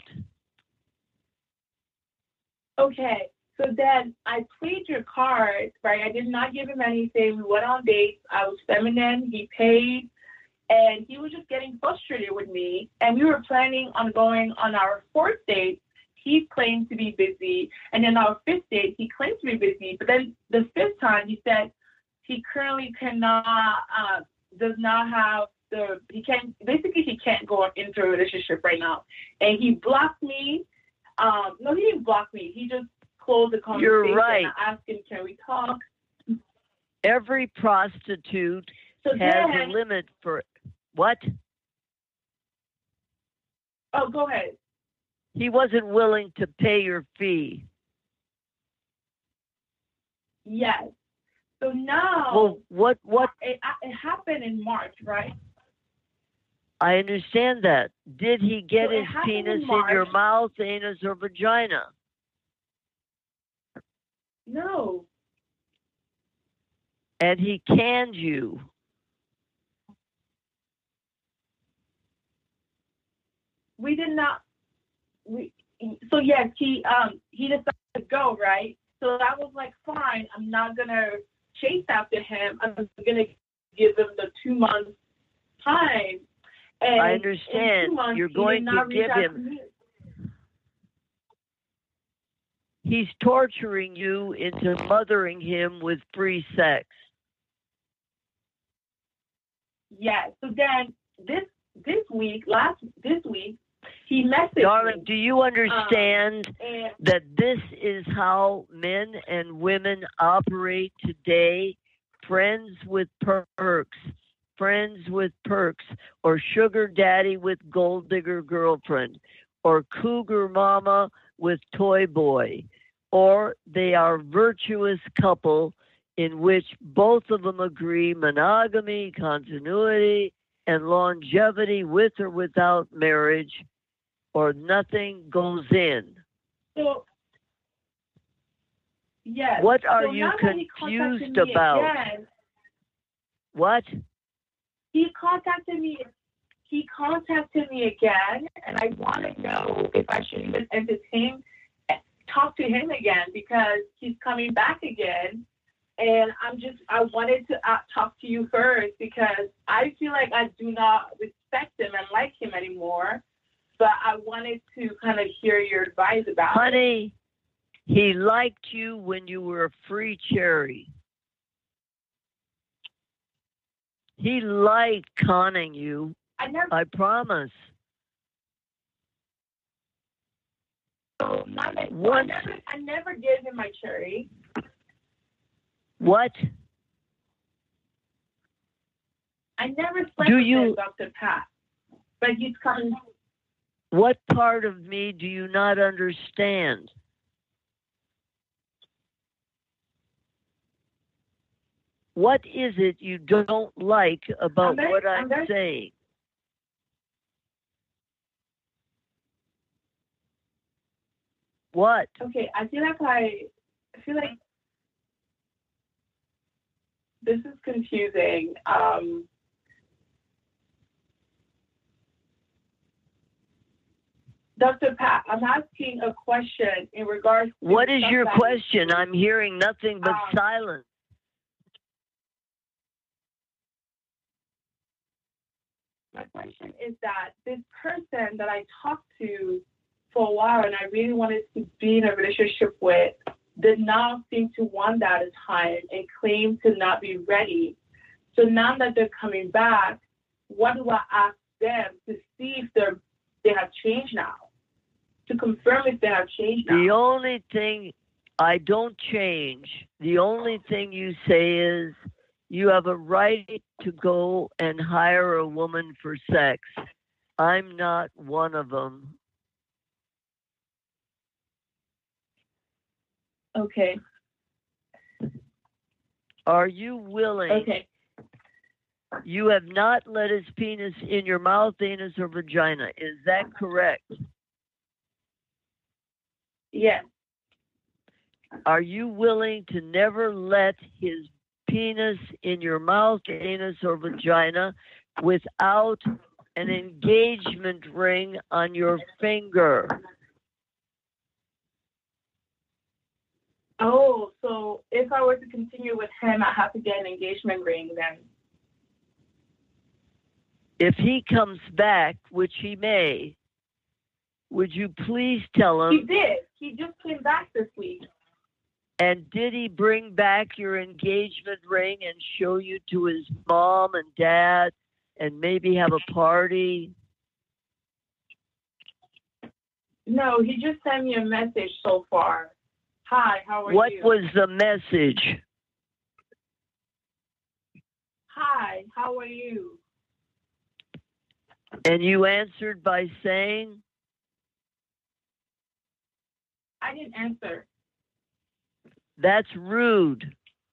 Okay, so then I played your cards, right? I did not give him anything. We went on dates. I was feminine. He paid. And he was just getting frustrated with me. And we were planning on going on our fourth date. He claimed to be busy. And then our fifth date, he claimed to be busy. But then the fifth time, he said he currently cannot, uh, does not have the, he can't, basically he can't go into a relationship right now. And he blocked me. Um, no, he didn't block me. He just closed the conversation. You're right. I asked him, can we talk? Every prostitute So has then, a limit for what? oh, go ahead. He wasn't willing to pay your fee. Yes. So now, Well, what, what, it, it happened in March, right? I understand that. Did he get So it his happened in penis in your March. mouth, anus, or vagina? No. And he canned you. We did not. We so yes, he um he decided to go, right? So I was like, fine, I'm not gonna chase after him. I'm going to give him the two months time. And I in understand. two months, You're he going did to not reach give out him. to me. He's torturing you into mothering him with free sex. Yes. So then this this week, last this week, he messaged Darling, me. do you understand Um, and that this is how men and women operate today? Friends with perks, friends with perks, or sugar daddy with gold digger girlfriend, or cougar mama with toy boy, or they are virtuous couple in which both of them agree monogamy, continuity, and longevity with or without marriage, or nothing goes in. so yes. What are so you now that he confused contacted me about? Again, What? he contacted me. He contacted me again, and I want to know if I should even entertain, talk to him again because he's coming back again. And I'm just, I wanted to uh, talk to you first because I feel like I do not respect him and like him anymore. But I wanted to kind of hear your advice about it. Honey, he liked you when you were a free cherry. He liked conning you, I never, I promise. so not my, I, What? never, I never gave him my cherry. What? I never slept Do with you- him, Doctor Pat. But he's coming. What part of me do you not understand? What is it you don't like about I'm very- what I'm I'm very- saying? What? Okay, I feel like I, I feel like this is confusing. Um, Doctor Pat, I'm asking a question in regards to What is your somebody- question? I'm hearing nothing but Um, silence. My question is that this person that I talked to for a while and I really wanted to be in a relationship with did not seem to want that at time and claimed to not be ready. So now that they're coming back, what do I ask them to see if they're they have changed now? To confirm if they have changed now. The only thing I don't change, the only thing you say is you have a right to go and hire a woman for sex. I'm not one of them. Okay. Are you willing? Okay. You have not let his penis in your mouth, anus, or vagina. Is that correct? Yes. Are you willing to never let his penis in your mouth, anus, or vagina without an engagement ring on your finger? Oh, so if I were to continue with him, I have to get an engagement ring then. If he comes back, which he may, would you please tell He him? did. He just came back this week. And did he bring back your engagement ring and show you to his mom and dad and maybe have a party? No, he just sent me a message so far. Hi, how are What you? was the message? Hi, how are you? And you answered by saying, I didn't answer. that's rude.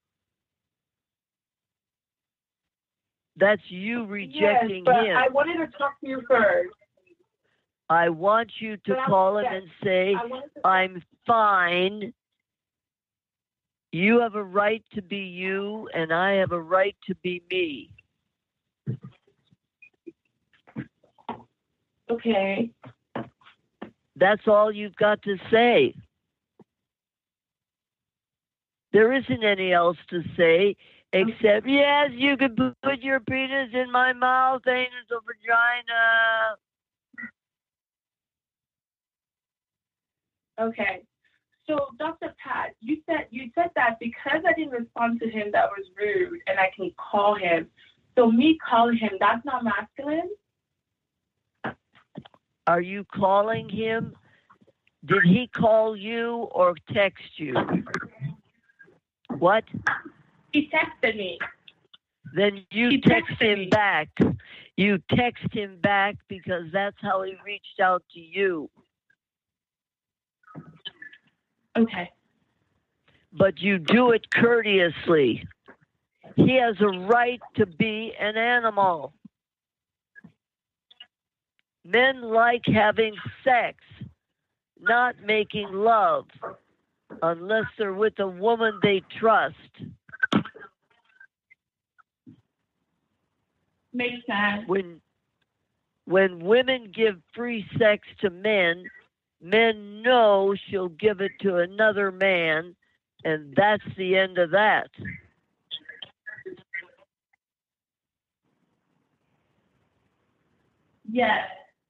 That's you rejecting yes, but him. I wanted to talk to you first. I want you to But I- call him yes, and say, I wanted to I'm fine. You have a right to be you, and I have a right to be me. Okay. That's all you've got to say. There isn't any else to say except, yes, you can put your penis in my mouth, anus or vagina. Okay. So, Doctor Pat, you said you said that because I didn't respond to him, that was rude, and I can call him. So, me calling him, that's not masculine? Are you calling him? Did he call you or text you? What? He texted me. Then you He text texted him me. back. You text him back because that's how he reached out to you. Okay. But you do it courteously. He has a right to be an animal. Men like having sex, not making love, unless they're with a woman they trust. Makes sense. When, when women give free sex to men, men know she'll give it to another man, and that's the end of that. Yes.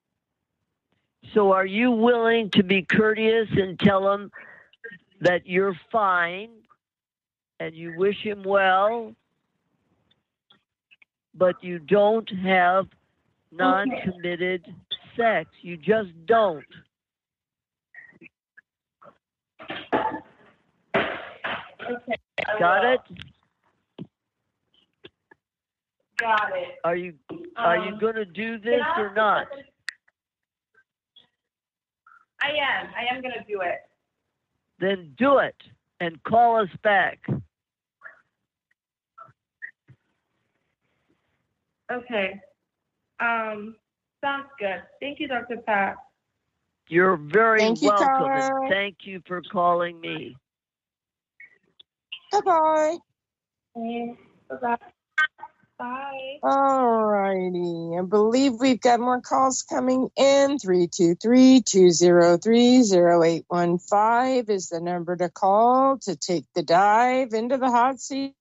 So are you willing to be courteous and tell him that you're fine and you wish him well, but you don't have non-committed okay. sex? You just don't. Okay. Got it? Got it. Are you are um, you going to do this or not? I am. I am going to do it. Then do it and call us back. Okay. Um, sounds good. Thank you, Doctor Pat. You're very Thank you, welcome, caller. and thank you for calling me. Bye-bye. Okay. Bye-bye. Bye. All righty. I believe we've got more calls coming in. three two three, two zero three, zero eight one five is the number to call to take the dive into the hot seat.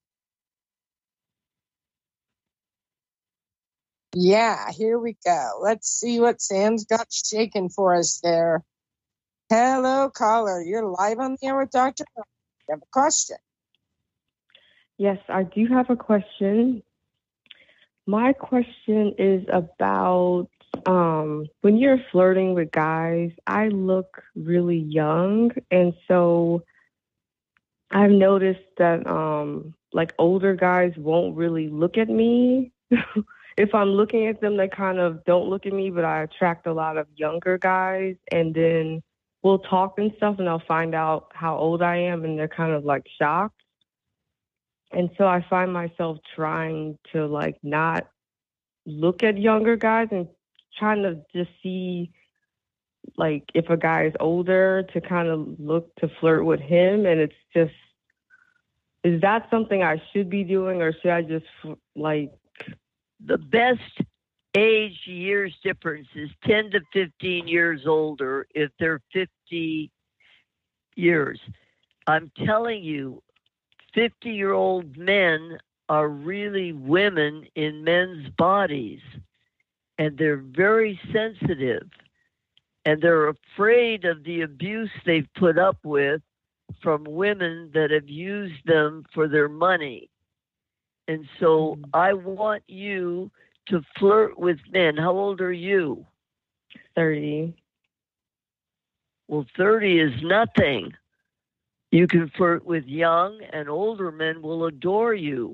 Yeah, here we go. Let's see what Sam's got shaken for us there. Hello, caller. You're live on the air with Doctor You have a question? Yes, I do have a question. My question is about um, when you're flirting with guys, I look really young. And so I've noticed that um, like older guys won't really look at me. If I'm looking at them, they kind of don't look at me, but I attract a lot of younger guys. And then we'll talk and stuff, and I'll find out how old I am, and they're kind of like shocked. And so I find myself trying to like not look at younger guys and trying to just see like if a guy is older to kind of look to flirt with him. And it's just, is that something I should be doing, or should I just like... The best age years difference is ten to fifteen years older if they're fifty years. I'm telling you, fifty-year-old men are really women in men's bodies, and they're very sensitive, and they're afraid of the abuse they've put up with from women that have used them for their money. And so I want you to flirt with men. How old are you? thirty. Well, thirty is nothing. You can flirt with young, and older men will adore you.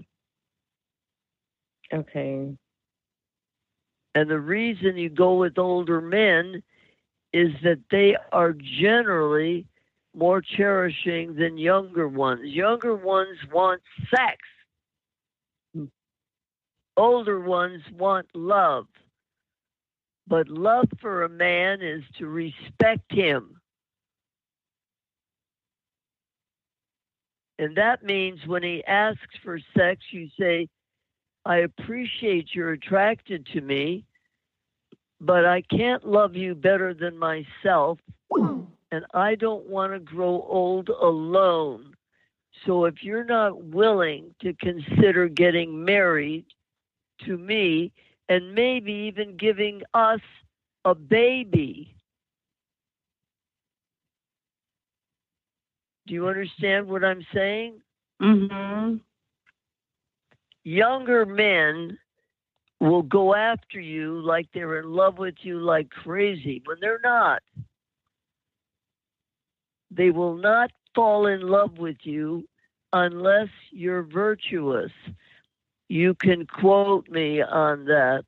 Okay. And the reason you go with older men is that they are generally more cherishing than younger ones. Younger ones want sex. Older ones want love. But love for a man is to respect him. And that means when he asks for sex, you say, I appreciate you're attracted to me, but I can't love you better than myself, and I don't want to grow old alone. So if you're not willing to consider getting married to me and maybe even giving us a baby, do you understand what I'm saying? Mm-hmm. Younger men will go after you like they're in love with you like crazy when they're not. They will not fall in love with you unless you're virtuous. You can quote me on that.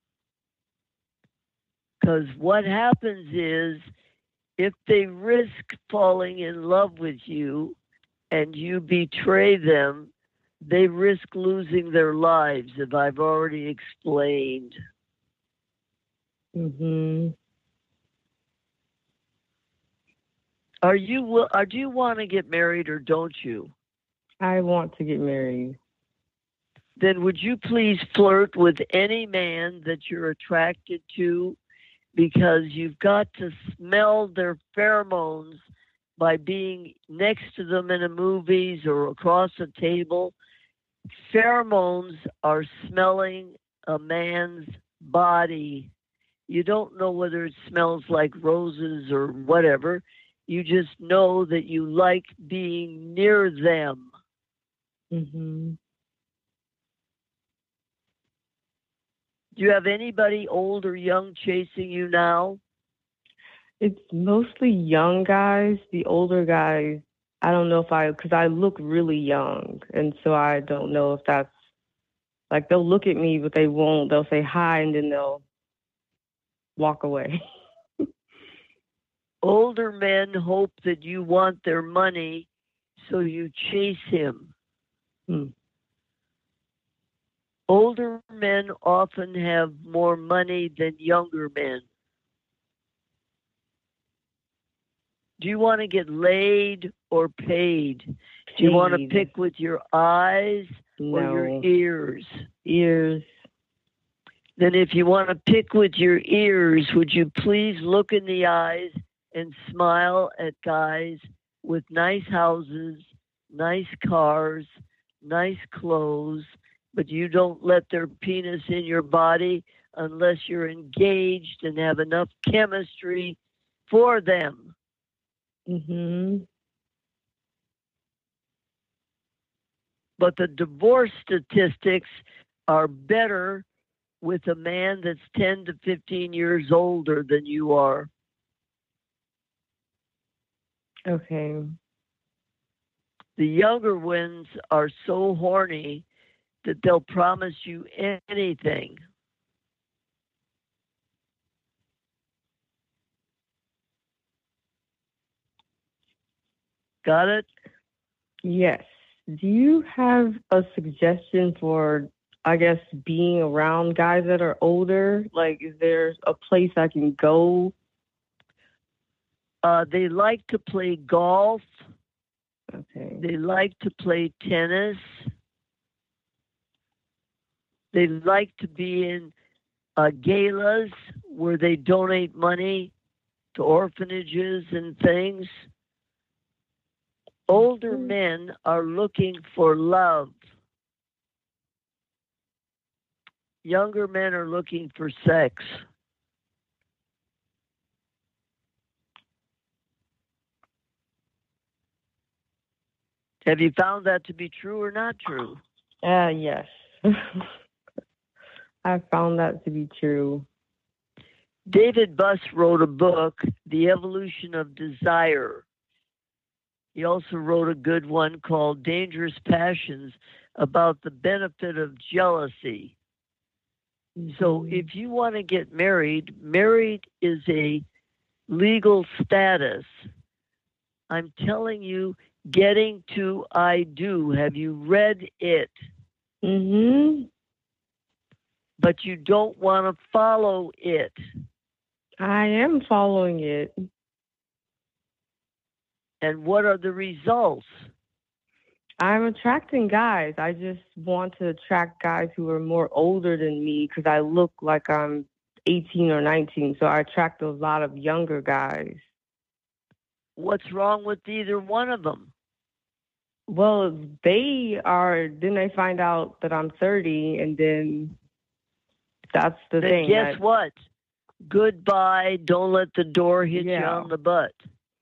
Because what happens is, if they risk falling in love with you and you betray them, they risk losing their lives, as I've already explained. Mm-hmm. Are you, or do you want to get married or don't you? I want to get married. Then would you please flirt with any man that you're attracted to, because you've got to smell their pheromones by being next to them in the movies or across a table. Pheromones are smelling a man's body. You don't know whether it smells like roses or whatever. You just know that you like being near them. Mm-hmm. Do you have anybody old or young chasing you now? It's mostly young guys. The older guys, I don't know if I, because I look really young. And so I don't know if that's, like, they'll look at me, but they won't. They'll say hi, and then they'll walk away. Older men hope that you want their money, so you chase him. Hmm. Older men often have more money than younger men. Do you want to get laid or paid? Paid. Do you want to pick with your eyes No. or your ears? Ears. Then if you want to pick with your ears, would you please look in the eyes and smile at guys with nice houses, nice cars, nice clothes, but you don't let their penis in your body unless you're engaged and have enough chemistry for them. Mm-hmm. But the divorce statistics are better with a man that's ten to fifteen years older than you are. Okay. The younger ones are so horny that they'll promise you anything. Got it? Yes. Do you have a suggestion for, I guess, being around guys that are older? Like, is there a place I can go? Uh, they like to play golf. Okay. They like to play tennis. They like to be in uh, galas where they donate money to orphanages and things. Older men are looking for love. Younger men are looking for sex. Have you found that to be true or not true? Uh, yes. I found that to be true. David Buss wrote a book, The Evolution of Desire. He also wrote a good one called Dangerous Passions about the benefit of jealousy. Mm-hmm. So if you want to get married, married is a legal status. I'm telling you, Getting to I Do. Have you read it? Mm-hmm. But you don't want to follow it. I am following it. And what are the results? I'm attracting guys. I just want to attract guys who are more older than me because I look like I'm eighteen or nineteen. So I attract a lot of younger guys. What's wrong with either one of them? Well, they are. Then they find out that I'm thirty, and then that's the then thing. guess that, what? Goodbye. Don't let the door hit you Yeah. on the butt.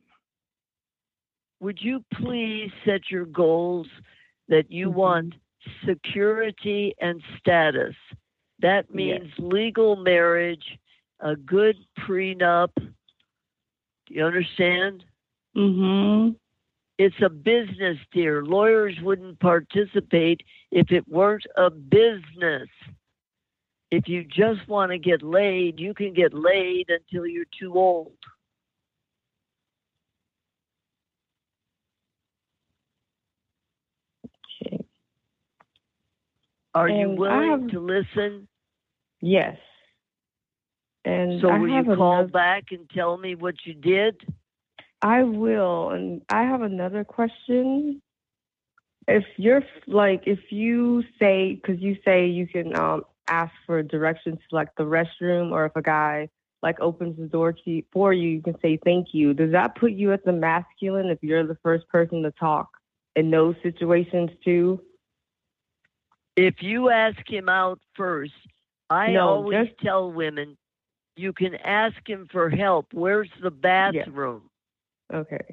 Would you please set your goals that you Mhm. want security and status? That means Yes. legal marriage, a good prenup. Do you understand? Mm-hmm. It's a business, dear. Lawyers wouldn't participate if it weren't a business. If you just want to get laid, you can get laid until you're too old. Okay. Are you And I willing have- to listen? Yes. And So I will you have call another- back and tell me what you did? I will. And I have another question. If you're like, if you say, because you say you can um, ask for directions to like the restroom, or if a guy like opens the door to you, for you, you can say thank you. Does that put you as the masculine if you're the first person to talk in those situations too? If you ask him out first, I No, always just- tell women, you can ask him for help. Where's the bathroom? Okay.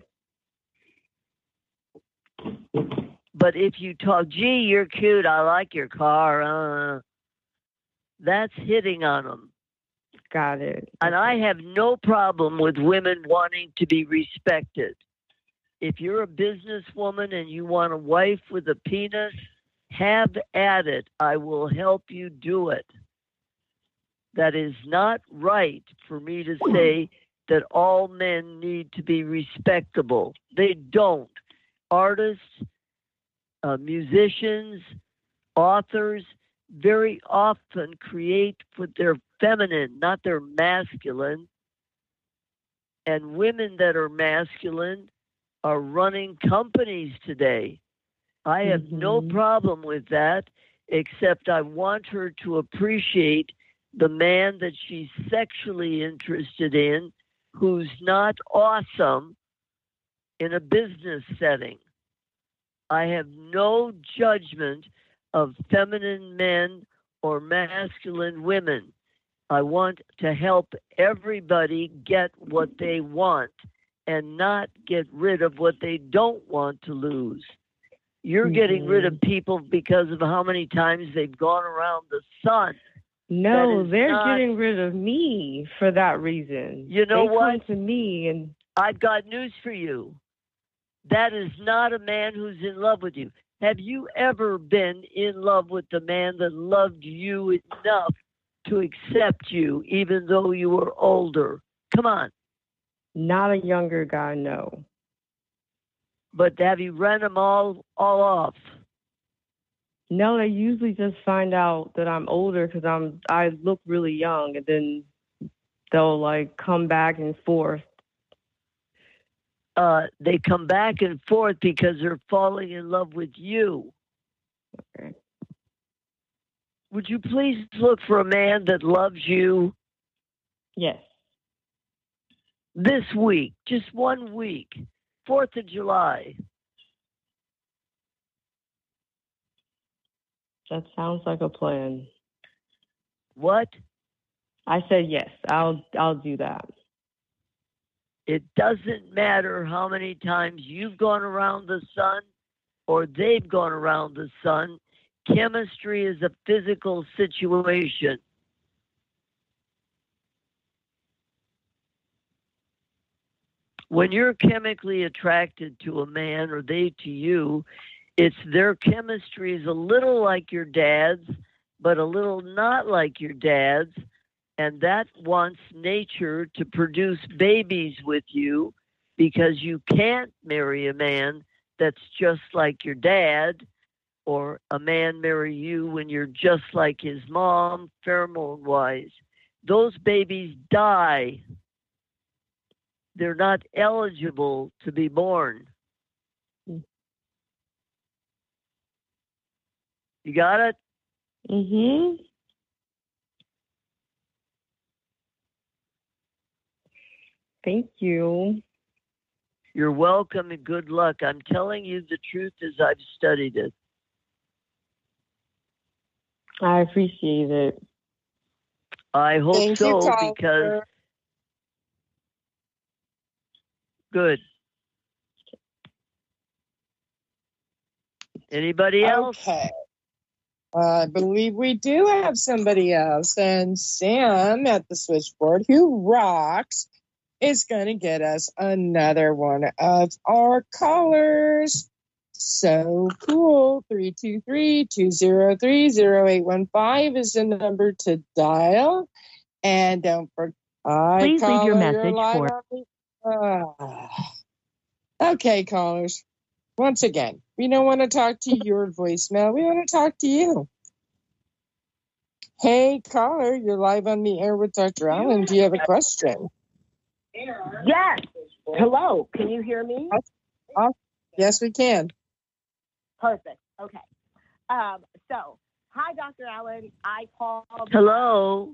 But if you talk, gee, you're cute, I like your car, uh, that's hitting on them. Got it. And I have no problem with women wanting to be respected. If you're a businesswoman and you want a wife with a penis, have at it. I will help you do it. That is not right for me to say that all men need to be respectable. They don't. Artists, uh, musicians, authors very often create with their feminine, not their masculine. And women that are masculine are running companies today. I have mm-hmm. no problem with that, except I want her to appreciate the man that she's sexually interested in, who's not awesome in a business setting. I have no judgment of feminine men or masculine women. I want to help everybody get what they want and not get rid of what they don't want to lose. You're mm-hmm. getting rid of people because of how many times they've gone around the sun. No, they're not, getting rid of me for that reason. You know they what? Come to me and I've got news for you. That is not a man who's in love with you. Have you ever been in love with the man that loved you enough to accept you, even though you were older? Come on. Not a younger guy, no. But have you run them all, all off? No, they usually just find out that I'm older because I'm I look really young, and then they'll like come back and forth. Uh, they come back and forth because they're falling in love with you. Okay. Would you please look for a man that loves you? Yes. This week, just one week, Fourth of July. That sounds like a plan. What? I said yes. I'll I'll do that. It doesn't matter how many times you've gone around the sun or they've gone around the sun. Chemistry is a physical situation. When you're chemically attracted to a man or they to you, it's their chemistry is a little like your dad's, but a little not like your dad's. And that wants nature to produce babies with you because you can't marry a man that's just like your dad, or a man marry you when you're just like his mom, pheromone-wise. Those babies die. They're not eligible to be born. You got it? Mm-hmm. Thank you. You're welcome and good luck. I'm telling you the truth as I've studied it. I appreciate it. I hope Thank so you, caller. because good. Anybody else? Okay. Uh, I believe we do have somebody else. And Sam at the switchboard, who rocks, is going to get us another one of our callers. So cool. three two three, two zero three, zero eight one five is the number to dial. And don't forget, Please leave your message for... Uh, okay, callers. Once again, we don't want to talk to your voicemail. We want to talk to you. Hey, caller, you're live on the air with Doctor Allen. Do you have a question? Yes. Hello. Can you hear me? Uh, yes, we can. Perfect. Okay. Um, so, hi, Doctor Allen. I called. Hello.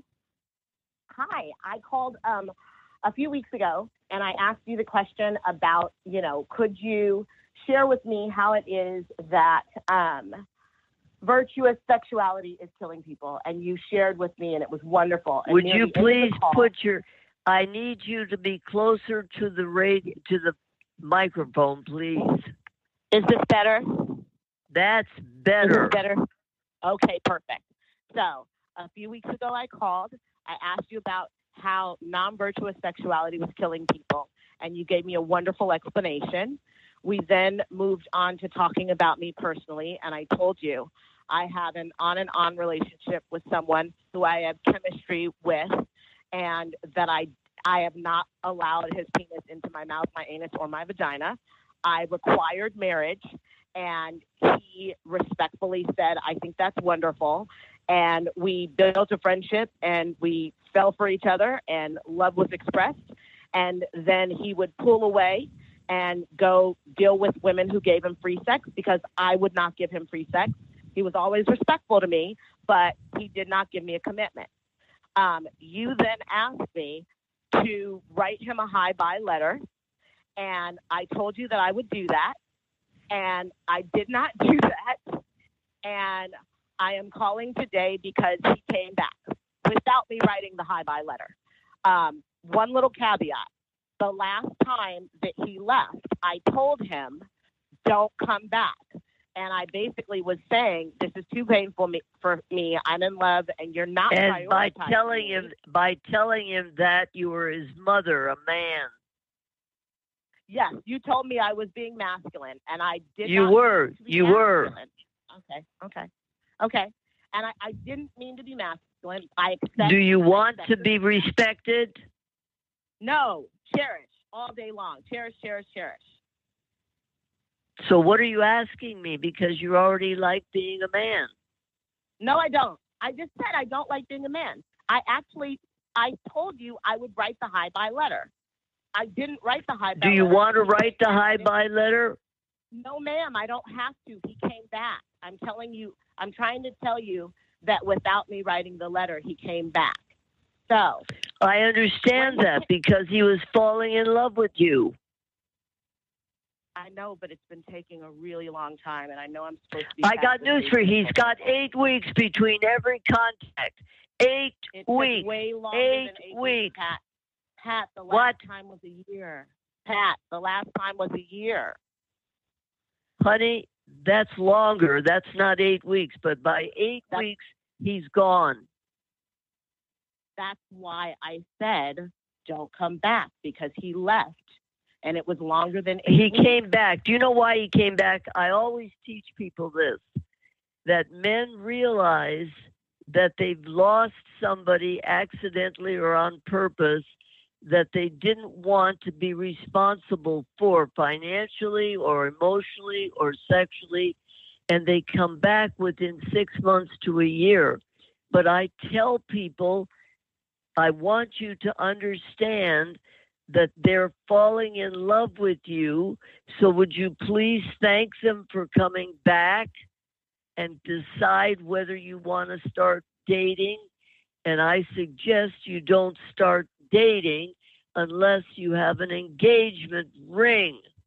Hi. I called um, a few weeks ago, and I asked you the question about, you know, could you share with me how it is that um, virtuous sexuality is killing people? And you shared with me, and it was wonderful. And Would near you the end of the please call- put your? I need you to be closer to the radio, to the microphone, please. Is this better? That's better. Is this better? Okay, perfect. So a few weeks ago, I called. I asked you about how non-virtuous sexuality was killing people, and you gave me a wonderful explanation. We then moved on to talking about me personally, and I told you I have an on-and-on relationship with someone who I have chemistry with, and that I I have not allowed his penis into my mouth, my anus, or my vagina. I required marriage, and he respectfully said, I think that's wonderful. And we built a friendship, and we fell for each other, and love was expressed. And then he would pull away and go deal with women who gave him free sex, because I would not give him free sex. He was always respectful to me, but he did not give me a commitment. Um, you then asked me to write him a hi-bye letter, and I told you that I would do that, and I did not do that, and I am calling today because he came back without me writing the hi-bye letter. Um, one little caveat. The last time that he left, I told him, don't come back. And I basically was saying, this is too painful me, for me. I'm in love, and you're not And by prioritizing telling me. him, by telling him that you were his mother, a man. Yes, you told me I was being masculine, and I did You not were. mean to be You were. masculine. Okay, okay, okay. And I, I didn't mean to be masculine. I accept. Do you I want accept to it. be respected? No, cherish all day long. Cherish, cherish, cherish. So what are you asking me? Because you already like being a man. No, I don't. I just said I don't like being a man. I actually, I told you I would write the hi-bye letter. I didn't write the hi-bye Do you letter. want to write the hi-bye letter? No, ma'am, I don't have to. He came back. I'm telling you, I'm trying to tell you that without me writing the letter, he came back. So. I understand that because he was falling in love with you. I know, but it's been taking a really long time, and I know I'm supposed to be. I got news for you. He's got eight weeks between every contact. Eight it took weeks. Way longer eight, than eight weeks. weeks. Pat, Pat, the last What? time was a year. Pat, the last time was a year. Honey, that's longer. That's not eight weeks, but by eight That's, weeks, he's gone. That's why I said don't come back, because he left. And it was longer than eight He weeks. came back. Do you know why he came back? I always teach people this, that men realize that they've lost somebody accidentally or on purpose that they didn't want to be responsible for financially or emotionally or sexually, and they come back within six months to a year. But I tell people, I want you to understand that they're falling in love with you. So would you please thank them for coming back and decide whether you want to start dating? And I suggest you don't start dating unless you have an engagement ring.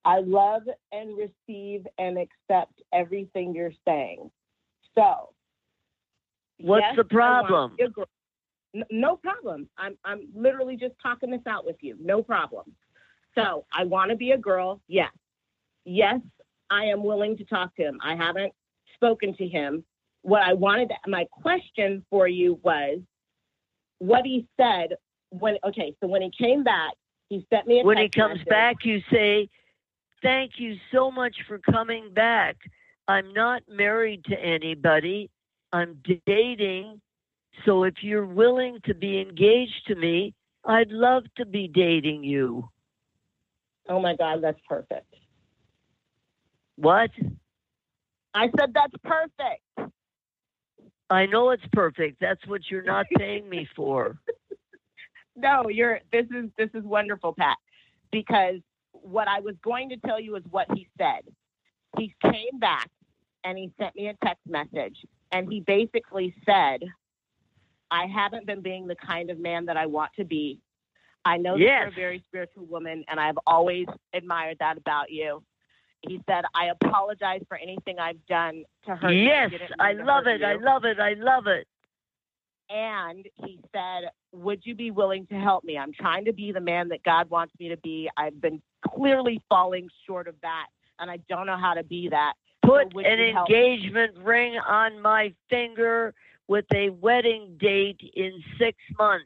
I love and receive and accept everything you're saying. So, what's yes, the problem? N- no problem. I'm I'm literally just talking this out with you. No problem. So, I want to be a girl. Yes. Yes, I am willing to talk to him. I haven't spoken to him. What I wanted, to, my question for you was what he said when, okay, so when he came back, he sent me a When he text comes message. back, you say, thank you so much for coming back. I'm not married to anybody. I'm dating. So if you're willing to be engaged to me, I'd love to be dating you. Oh my God, that's perfect. What? I said that's perfect. I know it's perfect. That's what you're not paying me for. No, you're this is this is wonderful, Pat. Because what I was going to tell you is what he said. He came back and he sent me a text message and he basically said, I haven't been being the kind of man that I want to be. I know that Yes. you're a very spiritual woman and I've always admired that about you. He said, I apologize for anything I've done to hurt you. Yes, didn't mean I to love hurt it. I you." love it. I love it. And he said, would you be willing to help me? I'm trying to be the man that God wants me to be. I've been clearly falling short of that, and I don't know how to be that. Put So would an you help me? engagement ring on my finger with a wedding date in six months.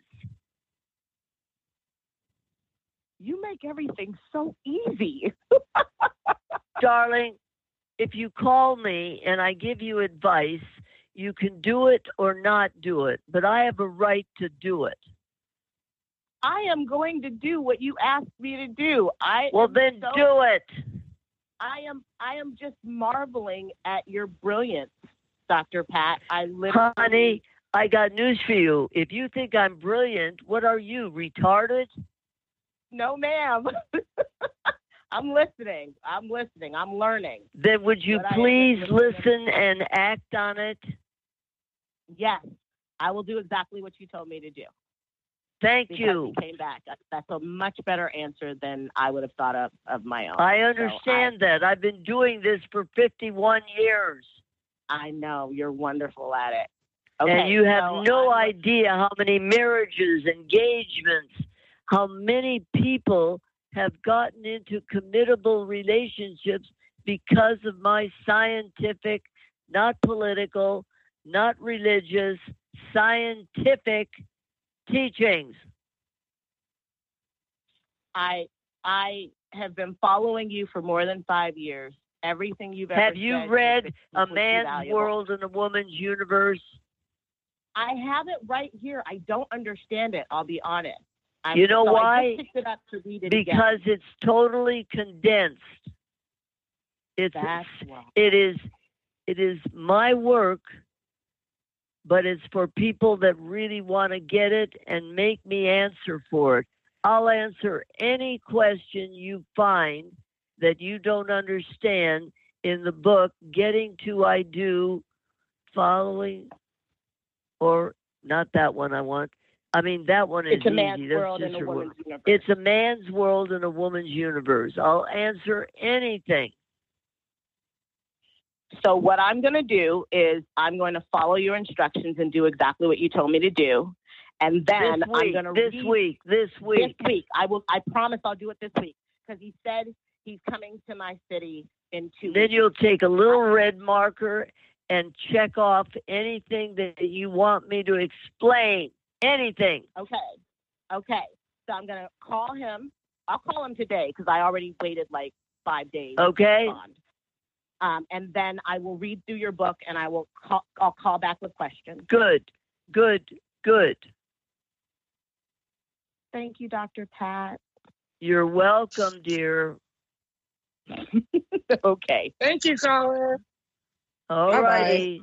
You make everything so easy. Darling, if you call me and I give you advice, you can do it or not do it, but I have a right to do it. I am going to do what you asked me to do. I Well, am then so- do it. I am I am just marveling at your brilliance, Doctor Pat. I literally Honey, I got news for you. If you think I'm brilliant, what are you, retarded? No, ma'am. I'm listening. I'm listening. I'm learning. Then would you But I am please just listening. listen and act on it? Yes, I will do exactly what you told me to do. Thank Because you. he came back. That- That's a much better answer than I would have thought of of my own. I So understand that. I've been doing this for fifty-one years. I, I know you're wonderful at it. Okay, and you have so no I'm- idea how many marriages, engagements, how many people have gotten into committable relationships because of my scientific, not political, not religious, scientific teachings. I I have been following you for more than five years. Everything you've ever Have you said has read been A completely Man's valuable. World and a Woman's Universe? I have it right here. I don't understand it. I'll be honest. I'm, You know so I why? just picked it up to read it Because again. it's totally condensed. It's That's why. it is it is my work, but it's for people that really want to get it and make me answer for it. I'll answer any question you find that you don't understand in the book, Getting to I Do, Following, or not that one I want. I mean, that one is It's a man's easy. That's world just and a your woman's work. universe. It's a man's world and a woman's universe. I'll answer anything. So what I'm going to do is I'm going to follow your instructions and do exactly what you told me to do. And then This week, I'm going to this read week, this week. This week. I will. I promise I'll do it this week because he said he's coming to my city in two Then weeks. you'll take a little red marker and check off anything that you want me to explain. Anything. Okay. Okay. So I'm going to call him. I'll call him today because I already waited like five days. Okay. To respond. Um, and then I will read through your book and I will call, I'll call back with questions. Good. Good. Good. Thank you, Doctor Pat. You're welcome, dear. Okay. Thank you, caller. All Bye-bye. righty.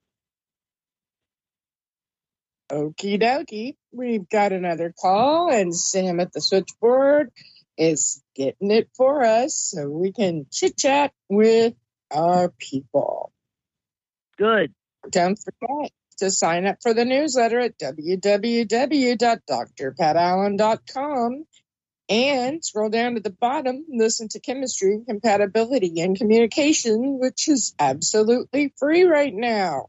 Okie dokie. We've got another call, and Sam at the switchboard is getting it for us so we can chit chat with our people. Good. Don't forget to sign up for the newsletter at w w w dot d r pat allen dot com. And scroll down to the bottom, listen to Chemistry, Compatibility, and Communication, which is absolutely free right now.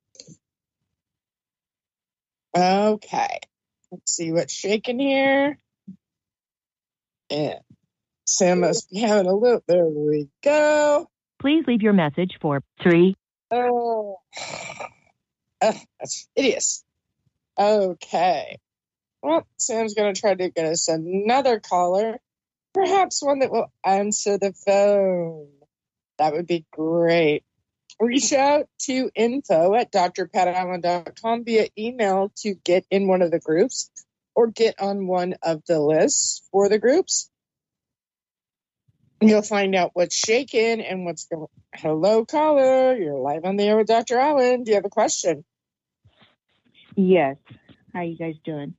Okay, let's see what's shaking here. Yeah, Sam must be having a little. There we go. Please leave your message for three. Oh, oh that's hideous. Okay. Well, Sam's going to try to get us another caller, perhaps one that will answer the phone. That would be great. Reach out to info at d r pat allen dot com via email to get in one of the groups or get on one of the lists for the groups. You'll find out what's shaking and what's going. Hello, caller. You're live on the air with Doctor Allen. Do you have a question? Yes. How you guys doing?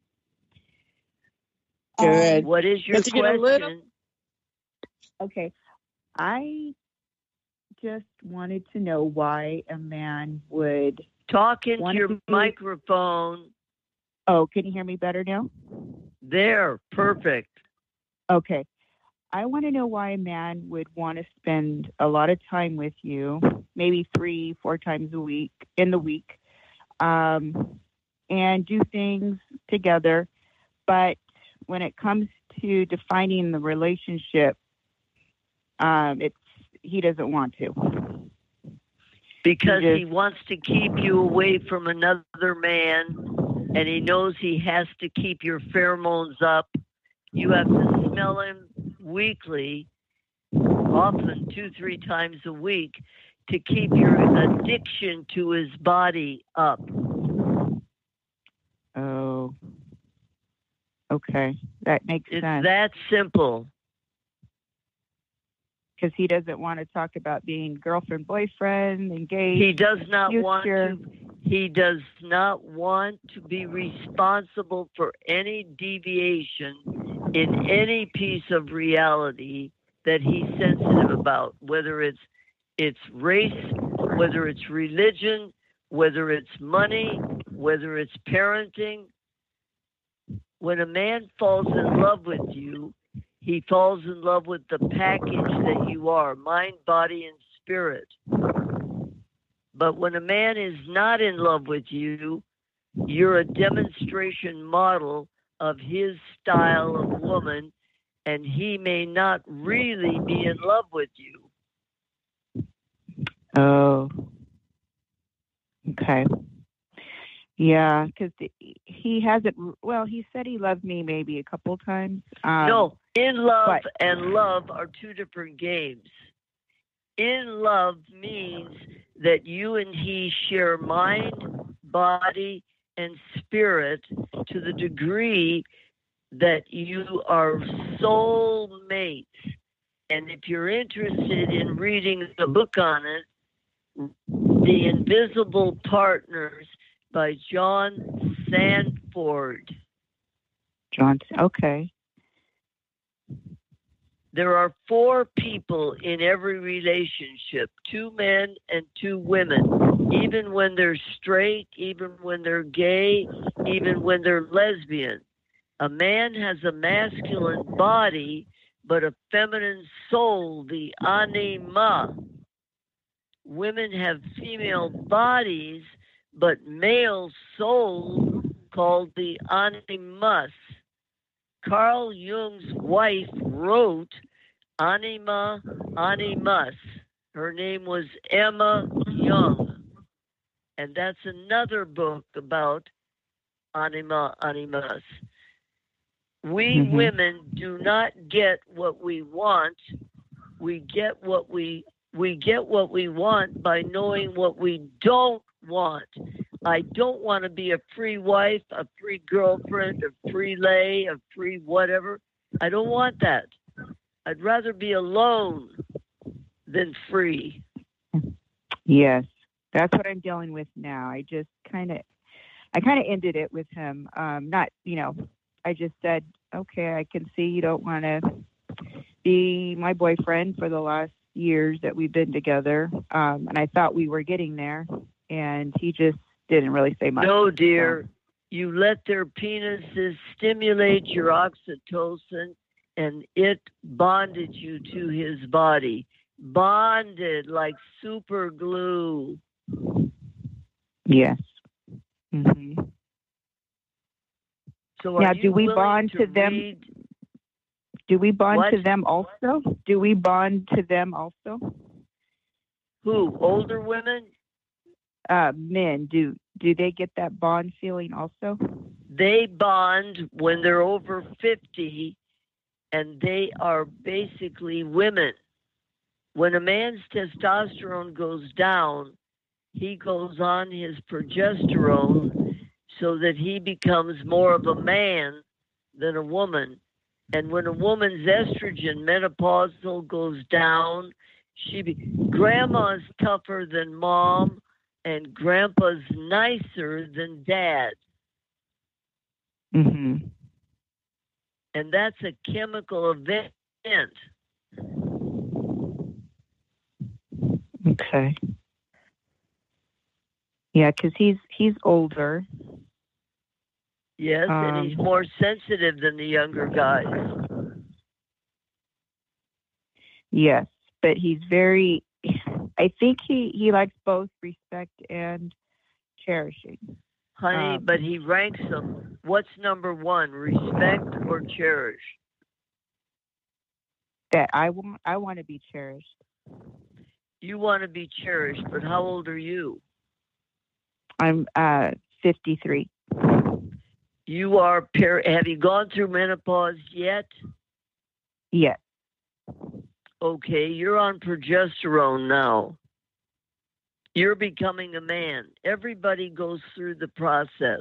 Good. Um, what is your Let's get a question? little- Okay. I just wanted to know why a man would Talk into want your to be- microphone. Oh, can you hear me better now? There, perfect. Okay. I want to know why a man would want to spend a lot of time with you, maybe three, four times a week, in the week, um, and do things together. But when it comes to defining the relationship, um, it's he doesn't want to. Because He he, just- wants to keep you away from another man, and he knows he has to keep your pheromones up. You have to smell him weekly, often two, three times a week, to keep your addiction to his body up. Oh, okay. That makes It's sense. that simple. Because he doesn't want to talk about being girlfriend, boyfriend, engaged. He does not want future. to. He does not want to be responsible for any deviation in any piece of reality that he's sensitive about, whether it's it's race, whether it's religion, whether it's money, whether it's parenting. When a man falls in love with you, he falls in love with the package that you are, mind, body, and spirit. But when a man is not in love with you, you're a demonstration model of his style of woman, and he may not really be in love with you. Oh, okay. Yeah, because he hasn't. Well, he said he loved me maybe a couple times. Um, no, in love but- and love are two different games. In love means that you and he share mind, body, and spirit to the degree that you are soul mates. And if you're interested in reading the book on it, The Invisible Partners by John Sanford. John. Okay. There are four people in every relationship, two men and two women, even when they're straight, even when they're gay, even when they're lesbian. A man has a masculine body, but a feminine soul, the anima. Women have female bodies, but male soul called the animus. Carl Jung's wife wrote Anima Animus. Her name was Emma Jung. And that's another book about Anima Animus. We Mhm. women do not get what we want. We get what we we get what we want by knowing what we don't want. I don't want to be a free wife, a free girlfriend, a free lay, a free whatever. I don't want that. I'd rather be alone than free. Yes, that's what I'm dealing with now. I just kind of, I kind of ended it with him. Um, not, you know, I just said, okay, I can see you don't want to be my boyfriend for the last years that we've been together. Um, and I thought we were getting there, and he just didn't really say much. No, dear. You let their penises stimulate your oxytocin, and it bonded you to his body. Bonded like super glue. Yes. Mm-hmm. So now, are do you we willing bond to to them? read- Do we bond What? to them also? Do we bond to them also? Who? Older women? Uh, men. Do do they get that bond feeling also? They bond when they're over fifty, and they are basically women. When a man's testosterone goes down, he goes on his progesterone so that he becomes more of a man than a woman. And when a woman's estrogen menopausal goes down, she be, grandma's tougher than mom, and grandpa's nicer than dad. Mm-hmm. And that's a chemical event. Okay. Yeah, because he's he's older. Yes, and he's Um, more sensitive than the younger guys. Yes, but he's very. I think he he likes both respect and cherishing. Honey, Um, but he ranks them. What's number one, respect or cherish? That I want I want to be cherished. You want to be cherished, but how old are you? I'm uh fifty-three. You are, per- have you gone through menopause yet? Yes. Okay, you're on progesterone now. You're becoming a man. Everybody goes through the process.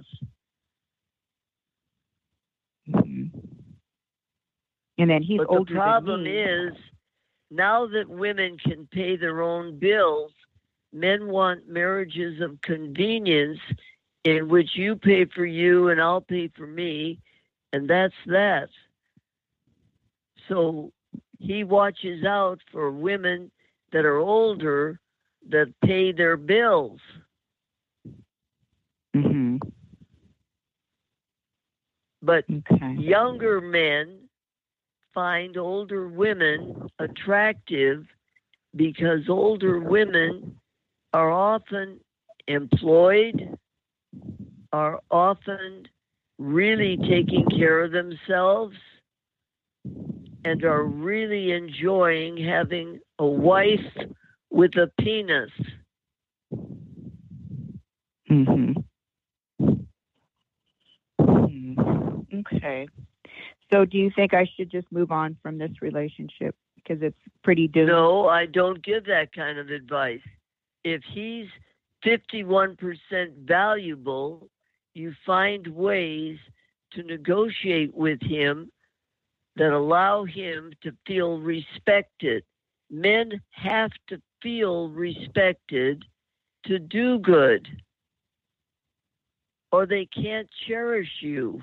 Mm-hmm. And then he's but older the problem than me. is, now that women can pay their own bills, men want marriages of convenience in which you pay for you and I'll pay for me, and that's that. So he watches out for women that are older that pay their bills. Mm-hmm. But Okay. younger men find older women attractive because older women are often employed, are often really taking care of themselves, and are really enjoying having a wife with a penis. Mm-hmm. Mm-hmm. Okay. So do you think I should just move on from this relationship because it's pretty doomed? No, I don't give that kind of advice. If he's fifty-one percent valuable, you find ways to negotiate with him that allow him to feel respected. Men have to feel respected to do good, or they can't cherish you.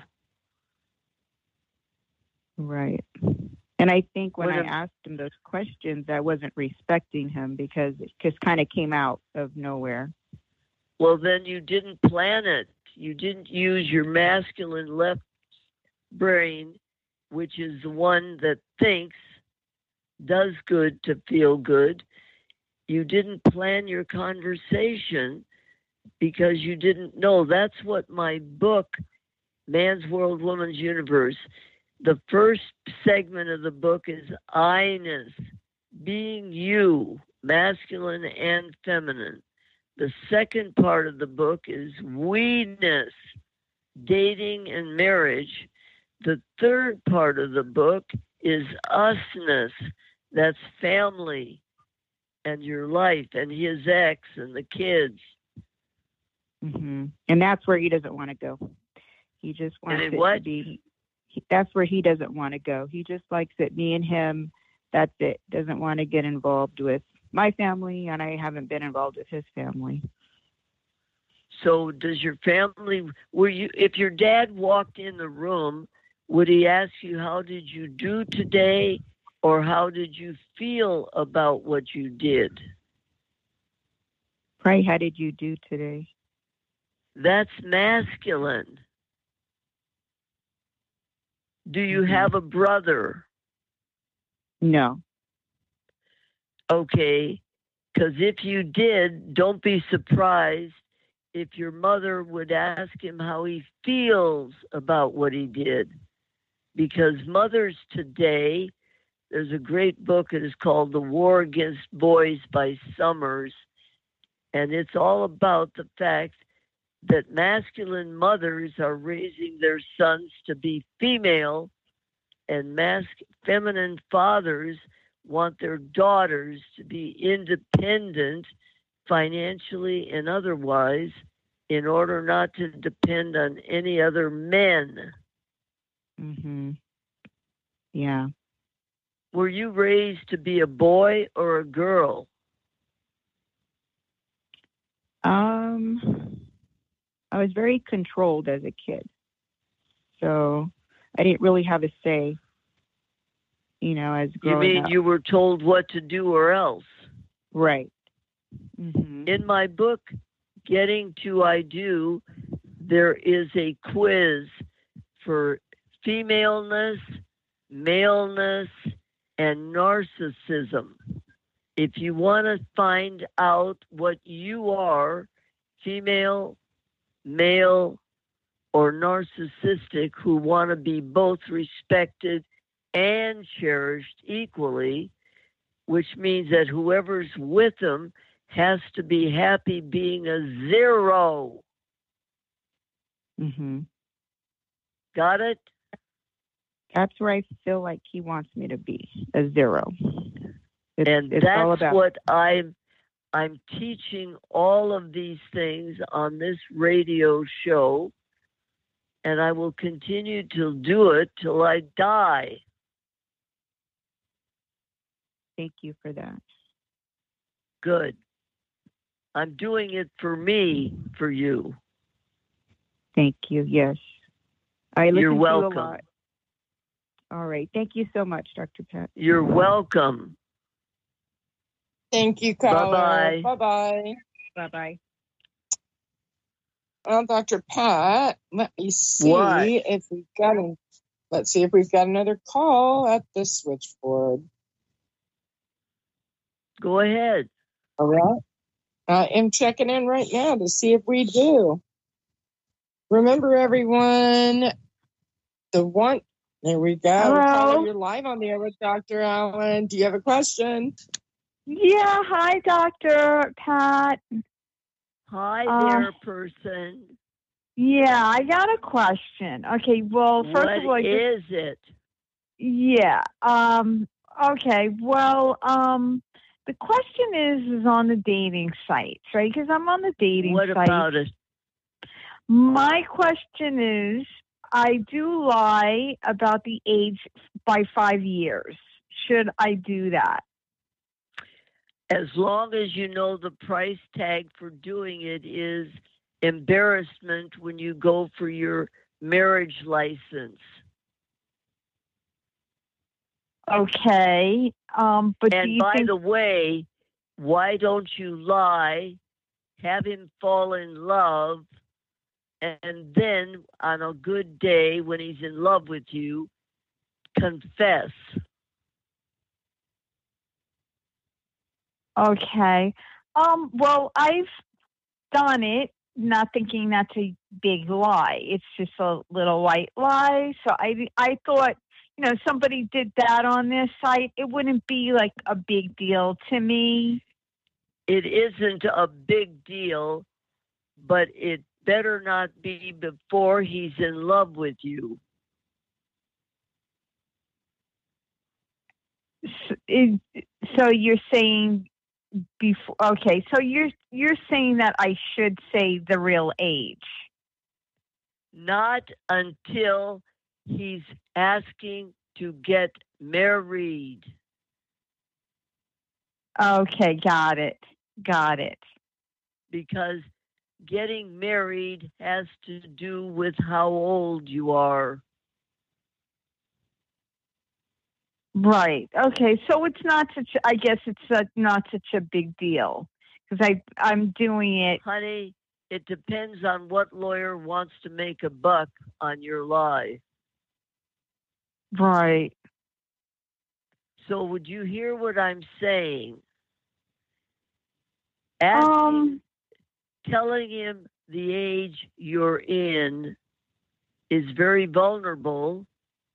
Right. And I think when What I if- asked him those questions, I wasn't respecting him because it just kind of came out of nowhere. Well, then you didn't plan it. You didn't use your masculine left brain, which is the one that thinks, does good to feel good. You didn't plan your conversation because you didn't know. That's what my book, Man's World, Woman's Universe, the first segment of the book is I-ness, being you, masculine and feminine. The second part of the book is we-ness, dating and marriage. The third part of the book is us-ness, that's family and your life and his ex and the kids. Mm-hmm. And that's where he doesn't want to go. He just wants And it what? to be. He, that's where he doesn't want to go. He just likes it. Me and him. That's it. Doesn't want to get involved with my family, and I haven't been involved with his family. So does your family, were you, if your dad walked in the room, would he ask you, how did you do today? Or how did you feel about what you did? Pray, how did you do today? That's masculine. Do you Mhm. have a brother? No. Okay, because if you did, don't be surprised if your mother would ask him how he feels about what he did. Because mothers today, there's a great book, it is called The War Against Boys by Summers, and it's all about the fact that masculine mothers are raising their sons to be female, and mas- feminine fathers want their daughters to be independent financially and otherwise in order not to depend on any other men. Mm-hmm. Yeah. Were you raised to be a boy or a girl? Um, I was very controlled as a kid. So I didn't really have a say, you know, as You growing mean up. you were told what to do or else? Right. Mm-hmm. In my book, Getting to I Do, there is a quiz for femaleness, maleness, and narcissism. If you want to find out what you are, female, male, or narcissistic, who want to be both respected and cherished equally, which means that whoever's with them has to be happy being a zero. Mm-hmm. Got it? That's where I feel like he wants me to be, a zero. It's, and it's all that's about what I'm I'm teaching all of these things on this radio show, and I will continue to do it till I die. Thank you for that. Good. I'm doing it for me, for you. Thank you. Yes. I listen You're to welcome. you a lot. All right. Thank you so much, Doctor Pat. You're welcome. Thank you, caller. Bye-bye. Bye-bye. Bye-bye. Well, Doctor Pat, let me see What? if we've got a, let's see if we've got another call at the switchboard. Go ahead. All right. I am checking in right now to see if we do. Remember, everyone, the one, there we go. Hello? Caller, you're live on the air with Doctor Allen. Do you have a question? Yeah, hi, Doctor Pat. Hi Uh, there, person. Yeah, I got a question. Okay, well, first What of all, I just, is it? yeah. Um. Okay. Well, um, the question is is on the dating sites, right? Because I'm on the dating What sites. about it? My question is, I do lie about the age by five years. Should I do that? As long as you know the price tag for doing it is embarrassment when you go for your marriage license. Okay. Um, but do And you by think the way, why don't you lie, have him fall in love, and then on a good day when he's in love with you, confess? Okay. Um, well, I've done it, not thinking that's a big lie. It's just a little white lie. So I, I thought, you know, somebody did that on this site, it wouldn't be like a big deal to me. It isn't a big deal, but it better not be before he's in love with you. So, is, so you're saying before? Okay, so you're you're saying that I should say the real age. Not until he's asking to get married. Okay, got it. Got it. Because getting married has to do with how old you are. Right. Okay. So it's not such. I guess it's a, not such a big deal because I I'm doing it. Honey, it depends on what lawyer wants to make a buck on your lie. Right. So would you hear what I'm saying? Asking, Um, telling him the age you're in is very vulnerable.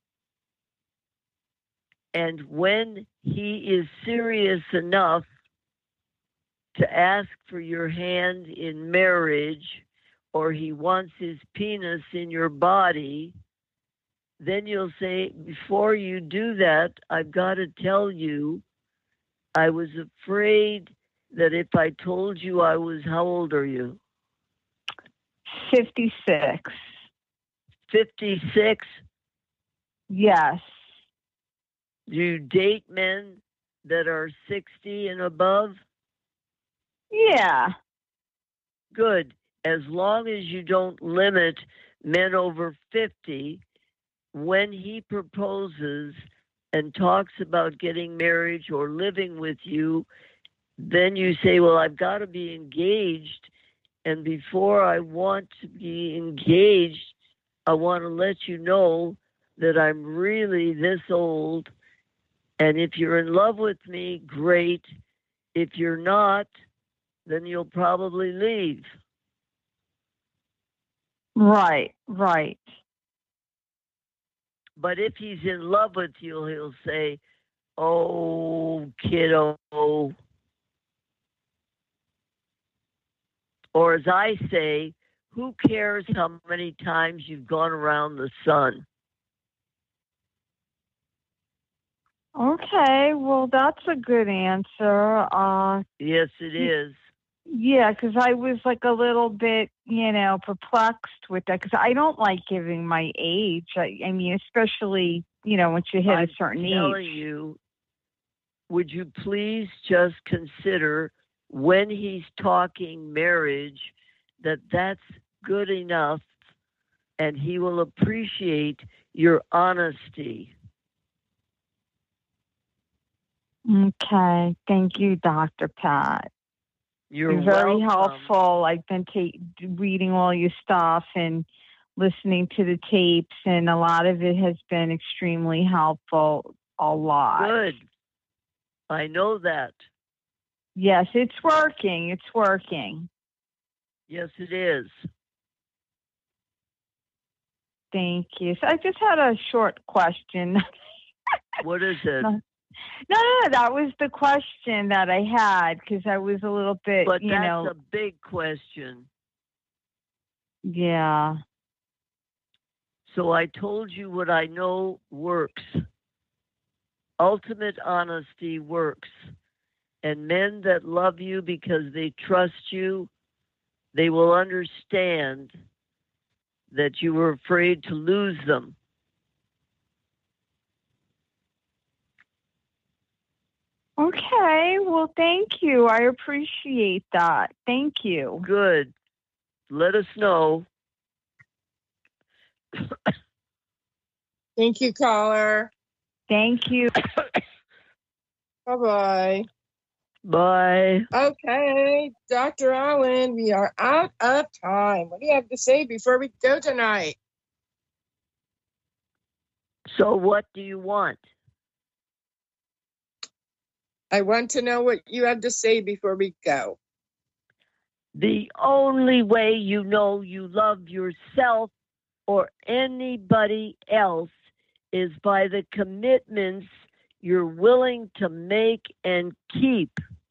And when he is serious enough to ask for your hand in marriage, or he wants his penis in your body, then you'll say, before you do that, I've got to tell you, I was afraid that if I told you I was, how old are you? fifty-six. fifty-six? Yes. Do you date men that are sixty and above? Yeah. Good. As long as you don't limit men over fifty, when he proposes and talks about getting marriage or living with you, then you say, well, I've got to be engaged. And before I want to be engaged, I want to let you know that I'm really this old. And if you're in love with me, great. If you're not, then you'll probably leave. Right, right. But if he's in love with you, he'll say, oh, kiddo. Or as I say, who cares how many times you've gone around the sun? Okay, well, that's a good answer. Uh, Yes, it is. yeah, because I was like a little bit, you know, perplexed with that because I don't like giving my age. I, I mean, especially, you know, once you hit I'm a certain telling age. you, would you please just consider when he's talking marriage that that's good enough and he will appreciate your honesty. Okay, thank you, Doctor Pat. You're, You're very welcome. helpful. I've been ta- reading all your stuff and listening to the tapes, and a lot of it has been extremely helpful. A lot. Good. I know that. Yes, it's working. It's working. Yes, it is. Thank you. So I just had a short question. What is it? No, no, no, that was the question that I had because I was a little bit, But you that's know. a big question. Yeah. So I told you what I know works. Ultimate honesty works. And men that love you because they trust you, they will understand that you were afraid to lose them. Okay. Well, thank you. I appreciate that. Thank you. Good. Let us know. Thank you, caller. Thank you. Bye-bye. Bye. Okay, Doctor Allen, we are out of time. What do you have to say before we go tonight? So what do you want? I want to know what you have to say before we go. The only way you know you love yourself or anybody else is by the commitments you're willing to make and keep.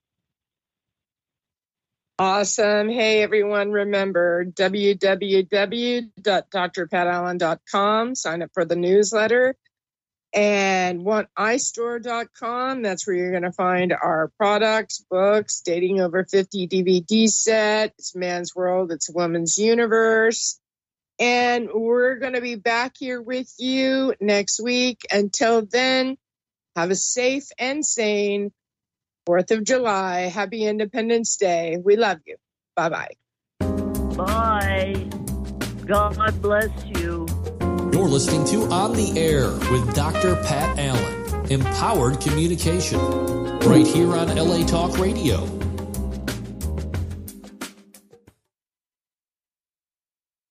Awesome. Hey, everyone, remember w w w dot d r pat allen dot com. Sign up for the newsletter. And want i store dot com. That's where you're going to find our products, books, Dating Over fifty D V D set. It's Man's World. It's Woman's Universe. And we're going to be back here with you next week. Until then, have a safe and sane fourth of July. Happy Independence Day. We love you. Bye-bye. Bye. God bless you. You're listening to On the Air with Doctor Pat Allen. Empowered communication. Right here on L A Talk Radio.